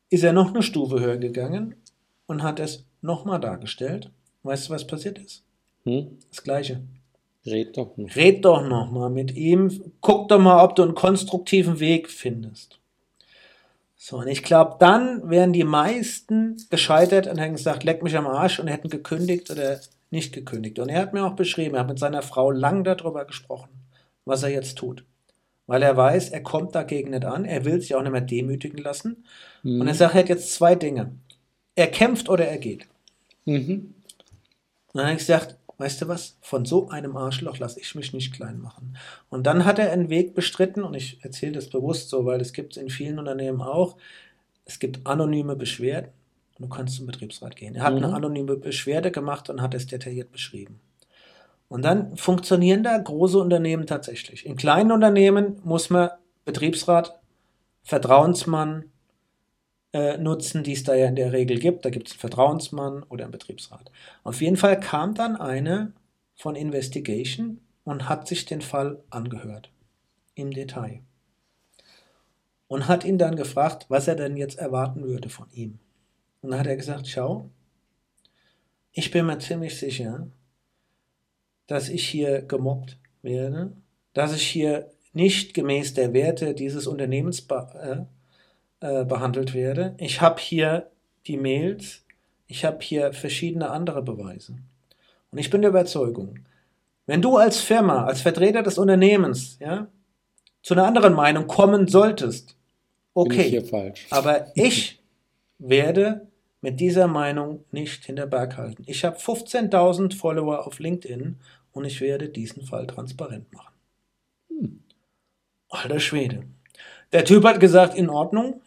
B: ist er noch eine Stufe höher gegangen und hat es nochmal dargestellt. Weißt du, was passiert ist?
C: Hm?
B: Das Gleiche.
C: Red doch noch.
B: Red doch nochmal mit ihm. Guck doch mal, ob du einen konstruktiven Weg findest. So, und ich glaube, dann wären die meisten gescheitert und hätten gesagt, leck mich am Arsch und hätten gekündigt oder nicht gekündigt. Und er hat mir auch beschrieben, er hat mit seiner Frau lang darüber gesprochen, was er jetzt tut. Weil er weiß, er kommt dagegen nicht an, er will sich auch nicht mehr demütigen lassen.
C: Mhm.
B: Und er sagt, er hat jetzt zwei Dinge. Er kämpft oder er geht.
C: Mhm.
B: Und dann habe ich gesagt, weißt du was, von so einem Arschloch lasse ich mich nicht klein machen. Und dann hat er einen Weg bestritten, und ich erzähle das bewusst so, weil es gibt es in vielen Unternehmen auch, es gibt anonyme Beschwerden und du kannst zum Betriebsrat gehen. Er hat
C: Mhm.
B: eine anonyme Beschwerde gemacht und hat es detailliert beschrieben. Und dann funktionieren da große Unternehmen tatsächlich. In kleinen Unternehmen muss man Betriebsrat, Vertrauensmann äh, nutzen, die es da ja in der Regel gibt. Da gibt es einen Vertrauensmann oder einen Betriebsrat. Auf jeden Fall kam dann eine von Investigation und hat sich den Fall angehört. Im Detail. Und hat ihn dann gefragt, was er denn jetzt erwarten würde von ihm. Und dann hat er gesagt, schau, ich bin mir ziemlich sicher, dass ich hier gemobbt werde, dass ich hier nicht gemäß der Werte dieses Unternehmens be äh, äh, behandelt werde. Ich habe hier die Mails, ich habe hier verschiedene andere Beweise. Und ich bin der Überzeugung, wenn du als Firma, als Vertreter des Unternehmens, ja, zu einer anderen Meinung kommen solltest,
C: Bin ich
B: okay,
C: hier falsch.
B: aber ich werde mit dieser Meinung nicht hinter Berg halten. Ich habe fünfzehntausend Follower auf LinkedIn und ich werde diesen Fall transparent machen.
C: Hm.
B: Alter Schwede. Der Typ hat gesagt, in Ordnung.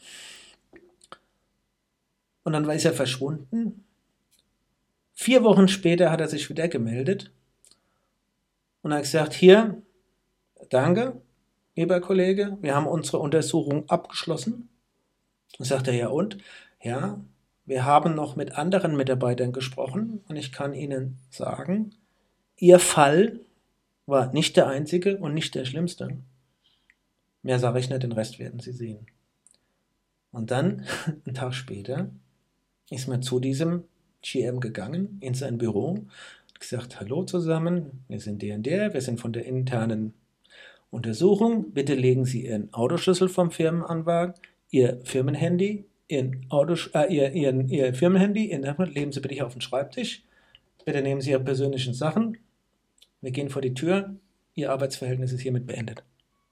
B: Und dann ist er verschwunden. Vier Wochen später hat er sich wieder gemeldet und hat gesagt, hier, danke, lieber Kollege, wir haben unsere Untersuchung abgeschlossen. Und sagt er, ja und? Ja, wir haben noch mit anderen Mitarbeitern gesprochen und ich kann Ihnen sagen, Ihr Fall war nicht der einzige und nicht der schlimmste. Mehr sage ich nicht, den Rest werden Sie sehen. Und dann, einen Tag später, ist man zu diesem G M gegangen, in sein Büro, hat gesagt, hallo zusammen, wir sind der und der, wir sind von der internen Untersuchung, bitte legen Sie Ihren Autoschlüssel vom Firmenanwagen, Ihr Firmenhandy, Ihren Autosch äh, Ihr, Ihren, Ihr Firmenhandy, Ihren, legen Sie bitte hier auf den Schreibtisch, bitte nehmen Sie Ihre persönlichen Sachen, wir gehen vor die Tür, Ihr Arbeitsverhältnis ist hiermit beendet.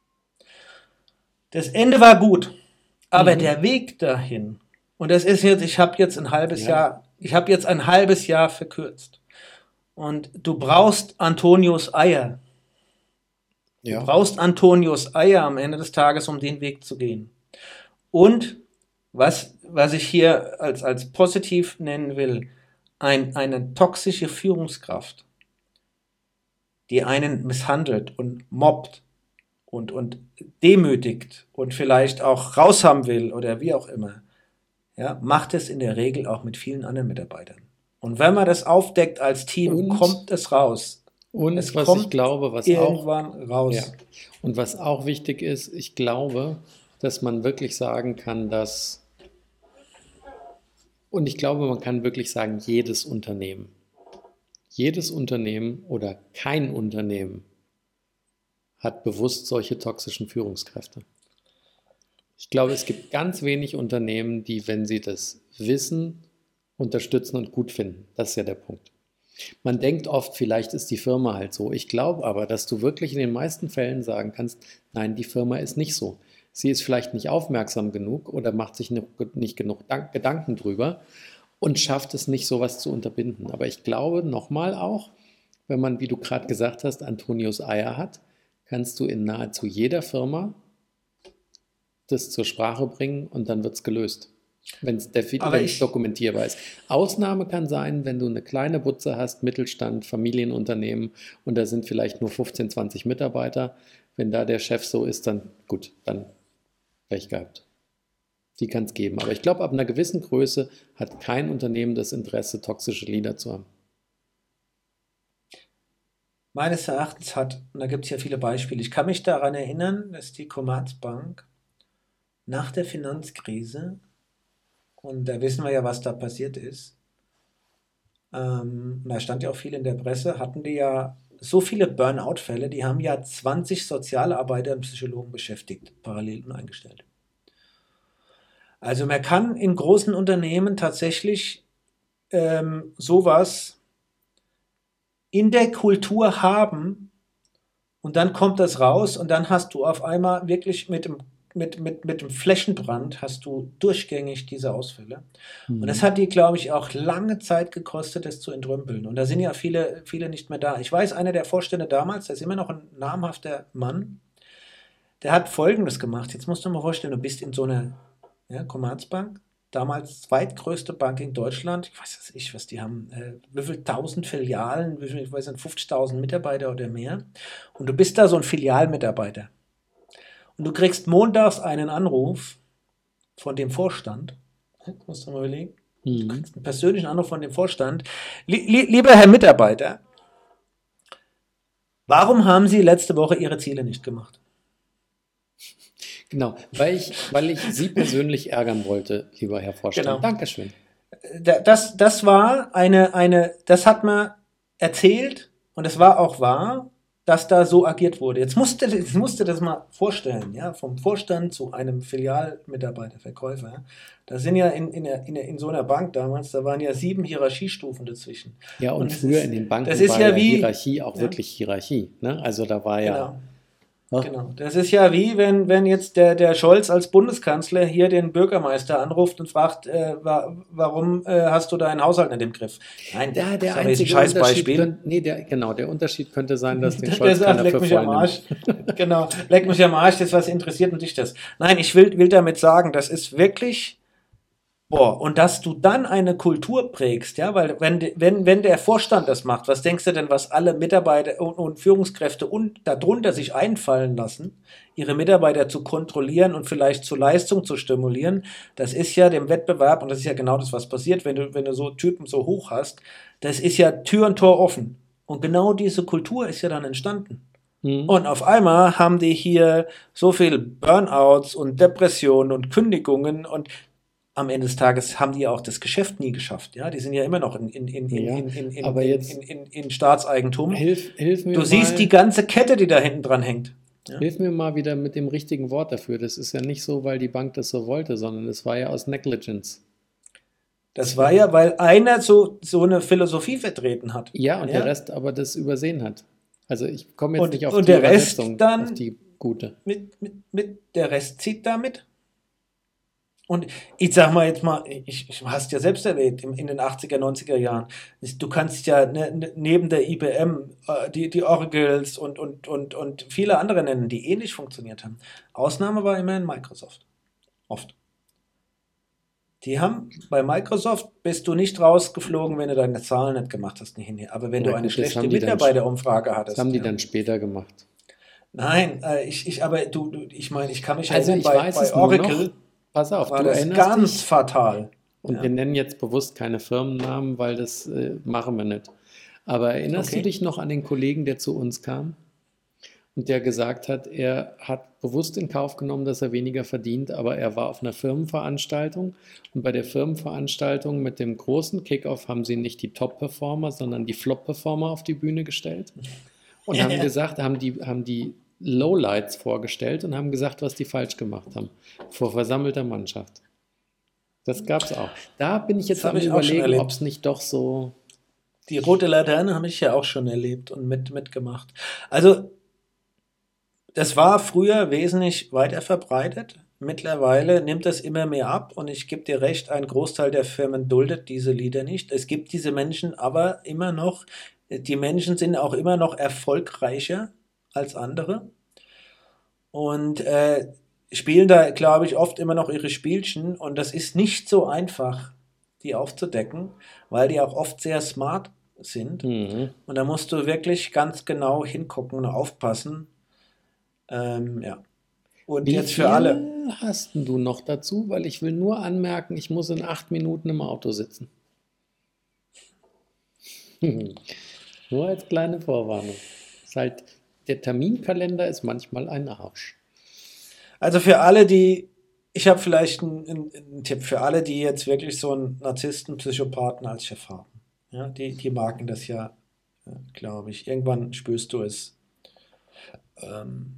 B: Das Ende war gut, aber
C: Mhm.
B: der Weg dahin, und das ist jetzt, ich habe jetzt ein halbes
C: Ja.
B: Jahr, ich habe jetzt ein halbes Jahr verkürzt. Und du brauchst Antonius Eier. Du
C: Ja.
B: brauchst Antonius Eier am Ende des Tages, um den Weg zu gehen. Und was, was ich hier als, als positiv nennen will, ein, eine toxische Führungskraft, die einen misshandelt und mobbt und, und demütigt und vielleicht auch raushaben will oder wie auch immer, ja, macht es in der Regel auch mit vielen anderen Mitarbeitern. Und wenn man das aufdeckt als Team,
C: Und-
B: kommt es raus.
C: Und
B: Es
C: was
B: kommt
C: ich glaube, was auch,
B: Irgendwann raus.
C: ja. Und was auch wichtig ist, ich glaube, dass man wirklich sagen kann, dass, und ich glaube, man kann wirklich sagen, jedes Unternehmen, jedes Unternehmen oder kein Unternehmen hat bewusst solche toxischen Führungskräfte. Ich glaube, es gibt ganz wenig Unternehmen, die, wenn sie das wissen, unterstützen und gut finden. Das ist ja der Punkt. Man denkt oft, vielleicht ist die Firma halt so. Ich glaube aber, dass du wirklich in den meisten Fällen sagen kannst, nein, die Firma ist nicht so. Sie ist vielleicht nicht aufmerksam genug oder macht sich nicht genug Gedanken drüber und schafft es nicht, sowas zu unterbinden. Aber ich glaube nochmal auch, wenn man, wie du gerade gesagt hast, Antonius Eier hat, kannst du in nahezu jeder Firma das zur Sprache bringen und dann wird es gelöst, wenn es
B: Aber ich-
C: dokumentierbar ist. Ausnahme kann sein, wenn du eine kleine Butze hast, Mittelstand, Familienunternehmen und da sind vielleicht nur fünfzehn, zwanzig Mitarbeiter. Wenn da der Chef so ist, dann gut, dann Pech gehabt. Die kann es geben. Aber ich glaube, ab einer gewissen Größe hat kein Unternehmen das Interesse, toxische Leader zu haben.
B: Meines Erachtens hat, und da gibt es ja viele Beispiele, ich kann mich daran erinnern, dass die Commerzbank nach der Finanzkrise Und da wissen wir ja, was da passiert ist. Ähm, da stand ja auch viel in der Presse, hatten die ja so viele Burnout-Fälle, die haben ja zwanzig Sozialarbeiter und Psychologen beschäftigt, parallel und eingestellt. Also man kann in großen Unternehmen tatsächlich ähm, sowas in der Kultur haben und dann kommt das raus und dann hast du auf einmal wirklich mit dem, mit, mit, mit dem Flächenbrand hast du durchgängig diese Ausfälle. Und das
C: Mhm.
B: hat die, glaube ich, auch lange Zeit gekostet, das zu entrümpeln. Und da sind ja viele, viele nicht mehr da. Ich weiß, einer der Vorstände damals, der ist immer noch ein namhafter Mann, der hat Folgendes gemacht. Jetzt musst du dir mal vorstellen, du bist in so einer ja, Commerzbank, damals zweitgrößte Bank in Deutschland. Ich weiß es nicht, was die haben. Äh, wie viel tausend Filialen, wie viel, ich weiß nicht, fünfzigtausend Mitarbeiter oder mehr. Und du bist da so ein Filialmitarbeiter. Und du kriegst montags einen Anruf von dem Vorstand. Ja, musst du mal überlegen. Du
C: Mhm.
B: kriegst einen persönlichen Anruf von dem Vorstand. Lie lie lieber Herr Mitarbeiter, warum haben Sie letzte Woche Ihre Ziele nicht gemacht?
C: Genau, weil ich, weil ich Sie persönlich ärgern wollte, lieber Herr Vorstand.
B: Genau.
C: Dankeschön.
B: Da- Das, das war eine, eine, das hat man erzählt und es war auch wahr, dass da so agiert wurde. Jetzt musste, jetzt musste das mal vorstellen, ja, vom Vorstand zu einem Filialmitarbeiter, Verkäufer. Da sind ja in, in, der- in, der- in so einer Bank damals, da waren ja sieben Hierarchiestufen dazwischen.
C: Ja, und
B: Und es
C: früher
B: ist,
C: in den Banken
B: das ist
C: war
B: ja
C: ja
B: wie,
C: Hierarchie auch
B: ja,
C: wirklich Hierarchie. Ne? Also da war ja,
B: genau.
C: ne?
B: Genau. Das ist ja wie, wenn, wenn jetzt der, der Scholz als Bundeskanzler hier den Bürgermeister anruft und fragt, äh, wa warum äh, hast du deinen Haushalt nicht im Griff? Nein,
C: Ja,
B: das
C: der
B: ist aber jetzt ein
C: einzige Unterschied
B: Scheißbeispiel.
C: könnte, nee, der, genau, der Unterschied könnte sein, dass den
B: Der
C: Scholz
B: sagt,
C: keiner
B: leck
C: für
B: mich
C: voll
B: am
C: nimmt.
B: Arsch. Genau, leck mich am Arsch, das was interessiert mich das. Nein, ich will, will damit sagen, das ist wirklich, boah, und dass du dann eine Kultur prägst, ja, weil wenn, wenn, wenn der Vorstand das macht, was denkst du denn, was alle Mitarbeiter und, und Führungskräfte und darunter sich einfallen lassen, ihre Mitarbeiter zu kontrollieren und vielleicht zur Leistung zu stimulieren, das ist ja dem Wettbewerb, und das ist ja genau das, was passiert, wenn du, wenn du so Typen so hoch hast, das ist ja Tür und Tor offen. Und genau diese Kultur ist ja dann entstanden.
C: Mhm.
B: Und auf einmal haben die hier so viel Burnouts und Depressionen und Kündigungen und am Ende des Tages haben die ja auch das Geschäft nie geschafft. Ja, die sind ja immer noch in, in, in, in,
C: Ja,
B: in, in, in,
C: aber
B: in,
C: jetzt
B: in, in, in Staatseigentum.
C: hilf, hilf mir
B: Du siehst die
C: mal,
B: ganze Kette, die da hinten dran hängt. Ja.
C: hilf mir mal wieder mit dem richtigen Wort dafür. Das ist ja nicht so, weil die Bank das so wollte, sondern es war ja aus Negligence.
B: Das war ja, weil einer so, so eine Philosophie vertreten hat.
C: Ja, und
B: Ja.
C: der Rest aber das übersehen hat. Also ich komme jetzt
B: Und,
C: nicht auf
B: und
C: die
B: der Rest
C: Übersetzung, auf
B: dann
C: die gute.
B: mit, mit, mit, der Rest zieht da mit. Und ich sag mal jetzt mal, ich, ich hast ja selbst erlebt, in, in den achtziger, neunziger Jahren, du kannst ja ne, ne, neben der I B M äh, die, die Oracles und, und, und, und viele andere nennen, die ähnlich funktioniert haben. Ausnahme war immerhin Microsoft. Oft. Die haben, bei Microsoft bist du nicht rausgeflogen, wenn du deine Zahlen nicht gemacht hast. Nicht hin. Aber wenn
C: Na
B: du eine
C: gut, das
B: schlechte
C: haben die dann,
B: Mitarbeiterumfrage
C: das
B: hattest.
C: haben die
B: ja.
C: dann später gemacht.
B: Nein, äh, ich, ich, aber du, du ich meine, ich kann mich
C: Also
B: erinnern,
C: ich
B: bei,
C: weiß
B: bei
C: es nur
B: Oracle
C: noch. Pass auf,
B: war
C: du
B: das
C: erinnerst
B: ganz
C: dich.
B: fatal.
C: Und
B: Ja.
C: wir nennen jetzt bewusst keine Firmennamen, weil das äh, machen wir nicht. Aber erinnerst du
B: Okay.
C: dich noch an den Kollegen, der zu uns kam und der gesagt hat, er hat bewusst in Kauf genommen, dass er weniger verdient, aber er war auf einer Firmenveranstaltung und bei der Firmenveranstaltung mit dem großen Kickoff haben sie nicht die Top-Performer, sondern die Flop-Performer auf die Bühne gestellt und haben gesagt, haben die, haben die Lowlights vorgestellt und haben gesagt, was die falsch gemacht haben vor versammelter Mannschaft. Das gab es auch. Da bin ich jetzt
B: Das
C: am
B: habe ich auch schon
C: Überlegen,
B: erlebt.
C: ob es nicht doch so.
B: Die rote Laterne habe ich ja auch schon erlebt und mit, mitgemacht. Also, das war früher wesentlich weiter verbreitet. Mittlerweile nimmt das immer mehr ab und ich gebe dir recht, ein Großteil der Firmen duldet diese Lieder nicht. Es gibt diese Menschen aber immer noch, die Menschen sind auch immer noch erfolgreicher als andere und äh, spielen da, glaube ich, oft immer noch ihre Spielchen und das ist nicht so einfach, die aufzudecken, weil die auch oft sehr smart sind
C: Mhm.
B: und da musst du wirklich ganz genau hingucken und aufpassen. Ähm, ja. Und
C: Wie
B: jetzt
C: viel
B: für alle.
C: hast denn du noch dazu? Weil ich will nur anmerken, ich muss in acht Minuten im Auto sitzen. Nur als kleine Vorwarnung. Ist halt, der Terminkalender ist manchmal ein Arsch.
B: Also für alle, die Ich habe vielleicht einen, einen, einen Tipp für alle, die jetzt wirklich so einen Narzissten, Psychopathen als Chef haben. Ja, die, die merken das ja, äh, glaube ich. Irgendwann spürst du es. Ähm,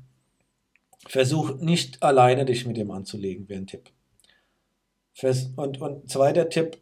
B: Versuch nicht alleine dich mit dem anzulegen, wäre ein Tipp. Vers und, und zweiter Tipp,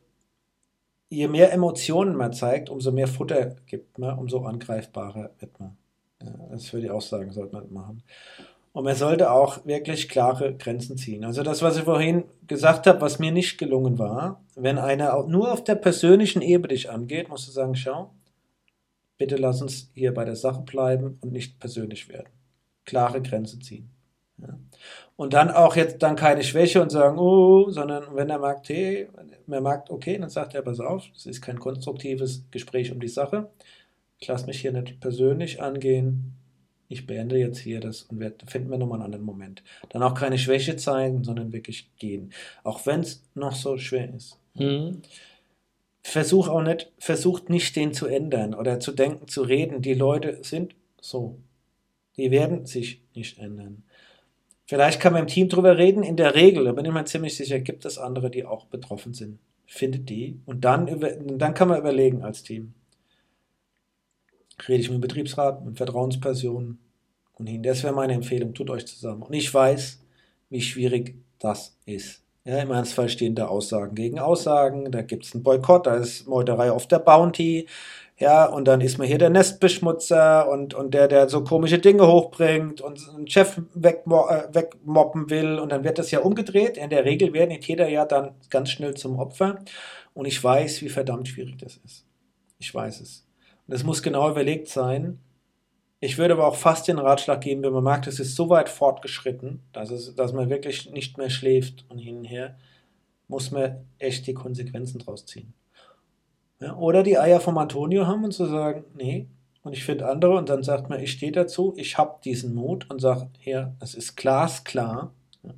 B: je mehr Emotionen man zeigt, umso mehr Futter gibt man, umso angreifbarer wird man. Ja, das würde ich auch sagen, sollte man machen. Und man sollte auch wirklich klare Grenzen ziehen. Also das, was ich vorhin gesagt habe, was mir nicht gelungen war, wenn einer auch nur auf der persönlichen Ebene dich angeht, musst du sagen, schau, bitte lass uns hier bei der Sache bleiben und nicht persönlich werden. Klare Grenze ziehen. Ja. Und dann auch jetzt dann keine Schwäche und sagen, oh, sondern wenn er merkt, hey, man merkt, okay, dann sagt er, pass auf, es ist kein konstruktives Gespräch um die Sache. Ich lasse mich hier nicht persönlich angehen. Ich beende jetzt hier das und wir finden wir nochmal einen anderen Moment. Dann auch keine Schwäche zeigen, sondern wirklich gehen. Auch wenn es noch so schwer ist.
C: Mhm.
B: Versuch auch nicht, versucht nicht, den zu ändern oder zu denken, zu reden. Die Leute sind so. Die werden sich nicht ändern. Vielleicht kann man im Team drüber reden. In der Regel, da bin ich mir ziemlich sicher, gibt es andere, die auch betroffen sind. Findet die. Und dann, über, dann kann man überlegen als Team. Rede ich mit dem Betriebsrat, mit Vertrauenspersonen und hin. Das wäre meine Empfehlung. Tut euch zusammen. Und ich weiß, wie schwierig das ist. Ja, im Ernstfall stehen da Aussagen gegen Aussagen. Da gibt es einen Boykott, da ist Meuterei auf der Bounty. Ja, und dann ist man hier der Nestbeschmutzer und, und der, der so komische Dinge hochbringt und einen Chef wegmo äh, wegmoppen will. Und dann wird das ja umgedreht. In der Regel werden die Täter ja dann ganz schnell zum Opfer. Und ich weiß, wie verdammt schwierig das ist. Ich weiß es. Und es muss genau überlegt sein. Ich würde aber auch fast den Ratschlag geben, wenn man merkt, es ist so weit fortgeschritten, dass, es, dass man wirklich nicht mehr schläft und hin und her, muss man echt die Konsequenzen draus ziehen. Ja, oder die Eier vom Antonio haben und zu sagen, nee, und ich finde andere, und dann sagt man, ich stehe dazu, ich habe diesen Mut und sage, ja, es ist glasklar. Ja.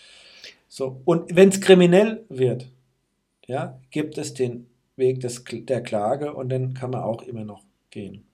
B: So, und wenn es kriminell wird, ja, gibt es den Weg des, der Klage und dann kann man auch immer noch gehen.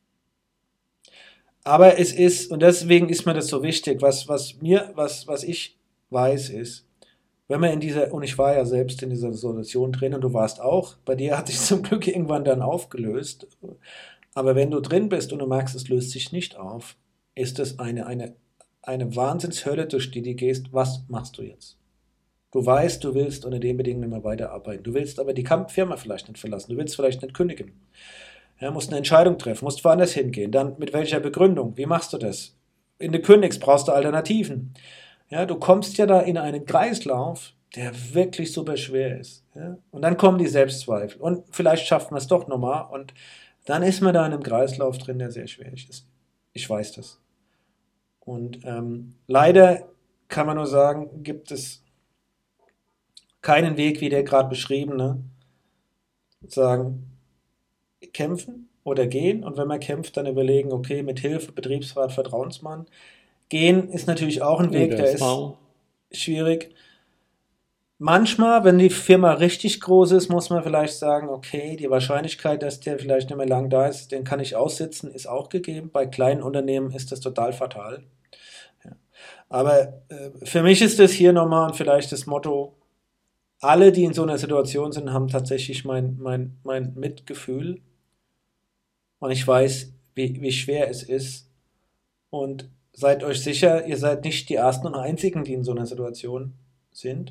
B: Aber es ist, und deswegen ist mir das so wichtig, was, was mir, was, was ich weiß, ist, wenn man in dieser, und ich war ja selbst in dieser Situation drin und du warst auch, bei dir hat sich zum Glück irgendwann dann aufgelöst, aber wenn du drin bist und du merkst, es löst sich nicht auf, ist es eine, eine, eine Wahnsinnshölle, durch die du gehst, was machst du jetzt? Du weißt, du willst unter den Bedingungen immer weiterarbeiten, du willst aber die Firma vielleicht nicht verlassen, du willst vielleicht nicht kündigen. Ja, musst eine Entscheidung treffen, musst woanders hingehen. Dann mit welcher Begründung? Wie machst du das? In der Kündigs brauchst du Alternativen. Ja, du kommst ja da in einen Kreislauf, der wirklich super schwer ist. Ja? Und dann kommen die Selbstzweifel. Und vielleicht schafft man es doch nochmal. Und dann ist man da in einem Kreislauf drin, der sehr schwierig ist. Ich weiß das. Und ähm, leider kann man nur sagen, gibt es keinen Weg, wie der gerade beschriebene, sagen, kämpfen oder gehen und wenn man kämpft, dann überlegen, okay, mit Hilfe, Betriebsrat, Vertrauensmann. Gehen ist natürlich auch ein Weg, der ist schwierig. Manchmal, wenn die Firma richtig groß ist, muss man vielleicht sagen, okay, die Wahrscheinlichkeit, dass der vielleicht nicht mehr lang da ist, den kann ich aussitzen, ist auch gegeben. Bei kleinen Unternehmen ist das total fatal. Ja. Aber äh, für mich ist das hier nochmal und vielleicht das Motto, alle, die in so einer Situation sind, haben tatsächlich mein, mein, mein Mitgefühl. Und ich weiß, wie, wie schwer es ist. Und seid euch sicher, ihr seid nicht die Ersten und Einzigen, die in so einer Situation sind.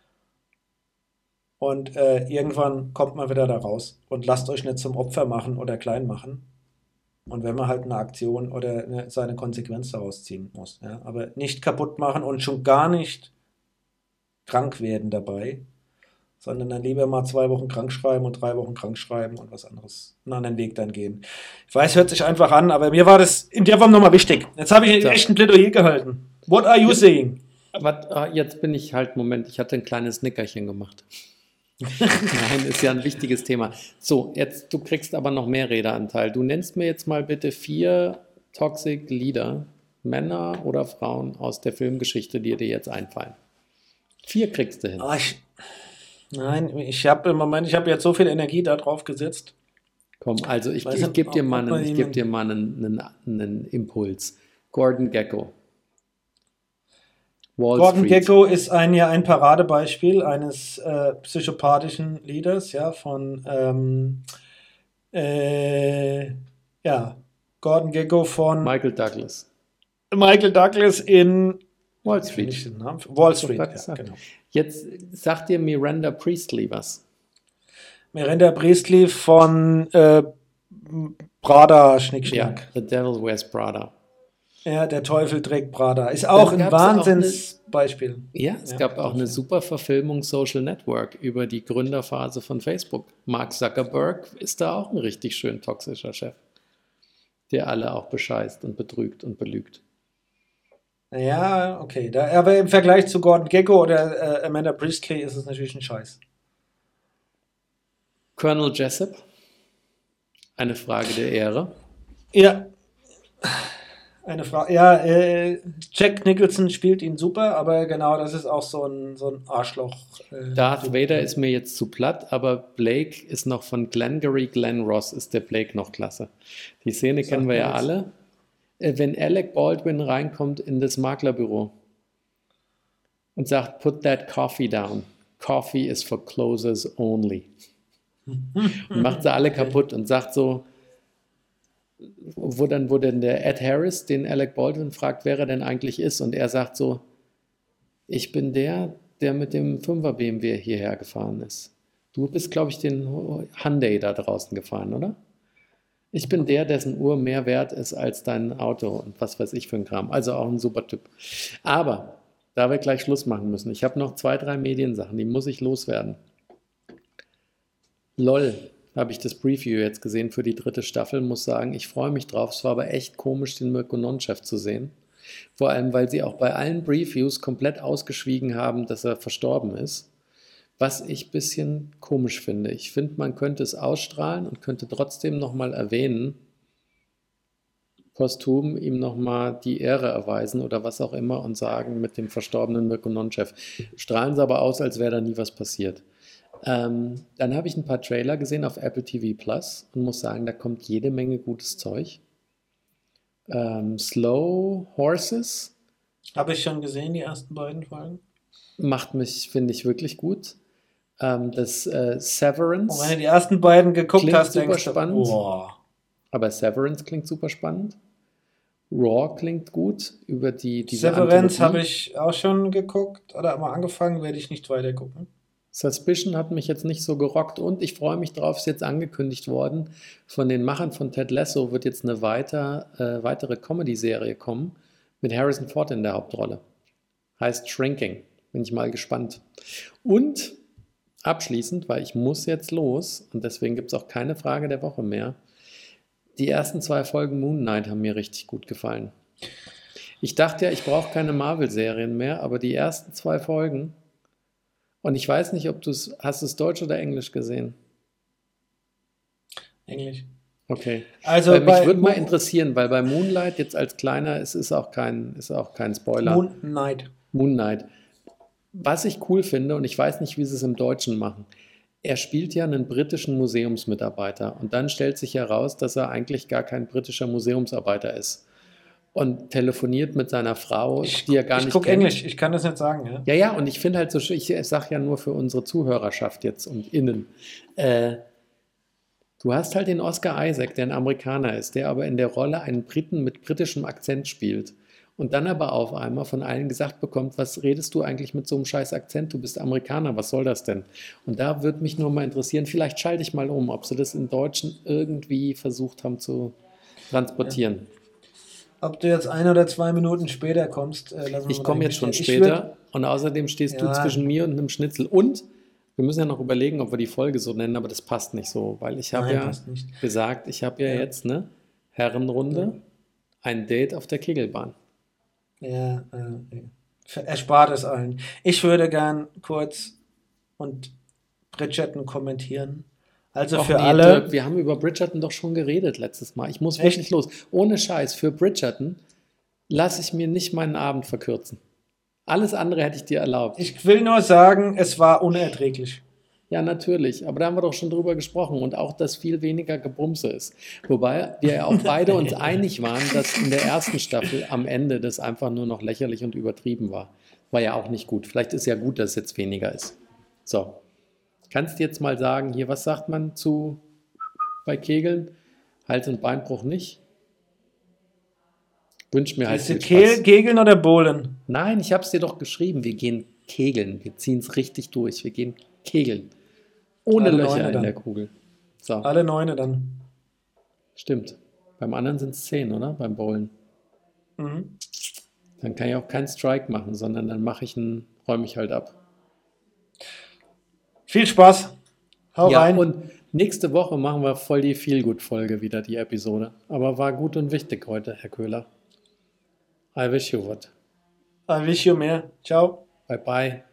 B: Und äh, irgendwann kommt man wieder da raus. Und lasst euch nicht zum Opfer machen oder klein machen. Und wenn man halt eine Aktion oder eine, seine Konsequenz daraus ziehen muss. Ja? Aber nicht kaputt machen und schon gar nicht krank werden dabei. Sondern dann lieber mal zwei Wochen krank schreiben und drei Wochen krank schreiben und was anderes, einen anderen Weg dann gehen. Ich weiß, hört sich einfach an, aber mir war das in der Form nochmal wichtig. Jetzt habe ich echt ein Plädoyer gehalten. What are you jetzt, saying?
C: Aber jetzt bin ich halt, Moment, ich hatte ein kleines Nickerchen gemacht. Nein, ist ja ein wichtiges Thema. So, jetzt, du kriegst aber noch mehr Redeanteil. Du nennst mir jetzt mal bitte vier Toxic Leader, Männer oder Frauen aus der Filmgeschichte, die dir jetzt einfallen. Vier kriegst du hin.
B: Oh, ich Nein, ich habe im Moment, ich habe jetzt so viel Energie da drauf gesetzt.
C: Komm, also ich, ich, ich gebe dir mal einen, ich geb dir mal einen, einen, einen Impuls. Gordon Gekko. Wall
B: Gordon
C: Street.
B: Gekko ist ein ja ein Paradebeispiel eines äh, psychopathischen Leaders, ja, von ähm, äh, ja, Gordon Gekko von
C: Michael Douglas.
B: Michael Douglas in
C: Wall
B: Street.
C: Street.
B: Nicht den Namen. Wall Street,
C: grad
B: ja,
C: gesagt.
B: genau.
C: Jetzt sagt dir Miranda Priestley was.
B: Miranda Priestley von äh, Prada
C: Ja,
B: Schnickschnack.
C: The Devil Wears Prada.
B: Ja, der Teufel trägt Prada. Ist auch
C: Dann
B: ein
C: gab's auch
B: Wahnsinnsbeispiel.
C: Ja, es
B: Ja,
C: gab auch eine
B: absolut.
C: super Verfilmung Social Network über die Gründerphase von Facebook. Mark Zuckerberg ist da auch ein richtig schön toxischer Chef, der alle auch bescheißt und betrügt und belügt.
B: Ja, okay. Da, aber im Vergleich zu Gordon Gekko oder äh, Amanda Priestley ist es natürlich ein Scheiß.
C: Colonel Jessup, eine Frage der Ehre.
B: Ja. Eine Frage. Ja, äh, Jack Nicholson spielt ihn super, aber genau, das ist auch so ein, so ein Arschloch. Äh,
C: Darth Vader ist mir jetzt zu platt, aber Blake ist noch von Glengarry Glen Ross, ist der Blake noch klasse. Die Szene
B: Sagt
C: kennen wir
B: mir
C: ja
B: jetzt.
C: alle. Äh, Wenn Alec Baldwin reinkommt in das Maklerbüro und sagt, put that coffee down. Coffee is for closers only. Und macht sie alle kaputt und sagt so, wo dann, wo denn der Ed Harris den Alec Baldwin fragt, wer er denn eigentlich ist, und er sagt so, ich bin der, der mit dem Fünfer B M W hierher gefahren ist. Du bist, glaube ich, den Hyundai da draußen gefahren, oder? Ich bin der, dessen Uhr mehr wert ist als dein Auto und was weiß ich für ein Kram. Also auch ein super Typ. Aber, da wir gleich Schluss machen müssen, ich habe noch zwei, drei Mediensachen, die muss ich loswerden. LOL, habe ich das Preview jetzt gesehen für die dritte Staffel, muss sagen, ich freue mich drauf. Es war aber echt komisch, den Mirko Nonchef zu sehen. Vor allem, weil sie auch bei allen Previews komplett ausgeschwiegen haben, dass er verstorben ist. Was ich ein bisschen komisch finde. Ich finde, man könnte es ausstrahlen und könnte trotzdem nochmal erwähnen, posthum ihm nochmal die Ehre erweisen oder was auch immer und sagen mit dem verstorbenen Mirko Nonchef. Strahlen sie aber aus, als wäre da nie was passiert. Ähm, dann habe ich ein paar Trailer gesehen auf Apple T V Plus und muss sagen, da kommt jede Menge gutes Zeug. Ähm, Slow Horses
B: Habe ich schon gesehen, die ersten beiden Folgen.
C: macht mich, finde ich, wirklich gut. Ähm, das äh,
B: Und
C: Severance,
B: wenn du die ersten beiden geguckt
C: Klingt
B: hast,
C: super
B: denkst du,
C: spannend.
B: boah.
C: aber Severance klingt super spannend. Raw klingt gut über die diese
B: Severance
C: Anthologie.
B: habe ich auch schon geguckt oder mal angefangen, werde ich nicht weiter gucken.
C: Suspicion hat mich jetzt nicht so gerockt und ich freue mich drauf, ist jetzt angekündigt worden. Von den Machern von Ted Lasso wird jetzt eine weiter, äh, weitere Comedy-Serie kommen mit Harrison Ford in der Hauptrolle. Heißt Shrinking. Bin ich mal gespannt. Und abschließend, weil ich muss jetzt los und deswegen gibt es auch keine Frage der Woche mehr. Die ersten zwei Folgen Moon Knight haben mir richtig gut gefallen. Ich dachte ja, ich brauche keine Marvel-Serien mehr, aber die ersten zwei Folgen. Und ich weiß nicht, ob du es, hast du es Deutsch oder Englisch gesehen?
B: Englisch.
C: Okay.
B: Also
C: Weil mich
B: bei
C: würde mal
B: Moon-
C: interessieren, weil bei Moonlight jetzt als kleiner, es ist auch kein, ist auch kein Spoiler.
B: Moon Knight.
C: Moon Knight. Was ich cool finde, und ich weiß nicht, wie sie es im Deutschen machen, er spielt ja einen britischen Museumsmitarbeiter und dann stellt sich heraus, dass er eigentlich gar kein britischer Museumsarbeiter ist und telefoniert mit seiner Frau,
B: Ich,
C: die er gar
B: ich
C: nicht
B: gucke
C: kennt.
B: Englisch, ich kann das nicht sagen. Ja?
C: Ja, ja, und ich finde halt so schön, ich sage ja nur für unsere Zuhörerschaft jetzt und innen, äh, du hast halt den Oscar Isaac, der ein Amerikaner ist, der aber in der Rolle einen Briten mit britischem Akzent spielt und dann aber auf einmal von allen gesagt bekommt, was redest du eigentlich mit so einem scheiß Akzent, du bist Amerikaner, was soll das denn? Und da würde mich nur mal interessieren, vielleicht schalte ich mal um, ob sie das im Deutschen irgendwie versucht haben zu transportieren.
B: Ob du jetzt ein oder zwei Minuten später kommst, äh, lassen wir
C: Ich
B: mal
C: komme jetzt schon
B: dahingestellt.
C: später
B: Ich würd,
C: und außerdem stehst du
B: Ja.
C: zwischen mir und einem Schnitzel. Und wir müssen ja noch überlegen, ob wir die Folge so nennen, aber das passt nicht so, weil ich habe
B: Nein,
C: ja
B: passt nicht.
C: gesagt, ich habe ja,
B: Ja.
C: jetzt eine Herrenrunde, ein Date auf der Kegelbahn.
B: Ja, äh, ver- erspart es allen. Ich würde gern kurz und Bridgerton kommentieren. Also
C: Och
B: für
C: nee,
B: alle.
C: Dirk, wir haben über Bridgerton doch schon geredet letztes Mal. Ich muss
B: Echt?
C: wirklich los. Ohne Scheiß, für Bridgerton lasse ich mir nicht meinen Abend verkürzen. Alles andere hätte ich dir erlaubt.
B: Ich will nur sagen, es war unerträglich.
C: Ja, natürlich. Aber da haben wir doch schon drüber gesprochen. Und auch, dass viel weniger Gebumse ist. Wobei wir ja auch beide uns einig waren, dass in der ersten Staffel am Ende das einfach nur noch lächerlich und übertrieben war. War ja auch nicht gut. Vielleicht ist ja gut, dass es jetzt weniger ist. So. Kannst du jetzt mal sagen, hier, was sagt man zu bei Kegeln? Hals- und Beinbruch nicht? Wünsch mir halt
B: Ist
C: viel
B: es Ke
C: Spaß.
B: Kegeln oder Bowlen?
C: Nein, ich habe es dir doch geschrieben. Wir gehen kegeln. Wir ziehen es richtig durch. Wir gehen kegeln. Ohne
B: Alle
C: Löcher
B: Neune
C: in
B: dann.
C: der Kugel. So,
B: Alle Neune dann.
C: stimmt. Beim anderen sind es zehn, oder? Beim Bowlen.
B: Mhm.
C: Dann kann ich auch keinen Strike machen, sondern dann mache ich einen, räume ich halt ab.
B: Viel Spaß. Hau
C: Ja,
B: rein.
C: und nächste Woche machen wir voll die Feelgood-Folge wieder, die Episode. Aber war gut und wichtig heute, Herr Köhler. I wish you what.
B: I wish you mehr. Ciao.
C: Bye bye.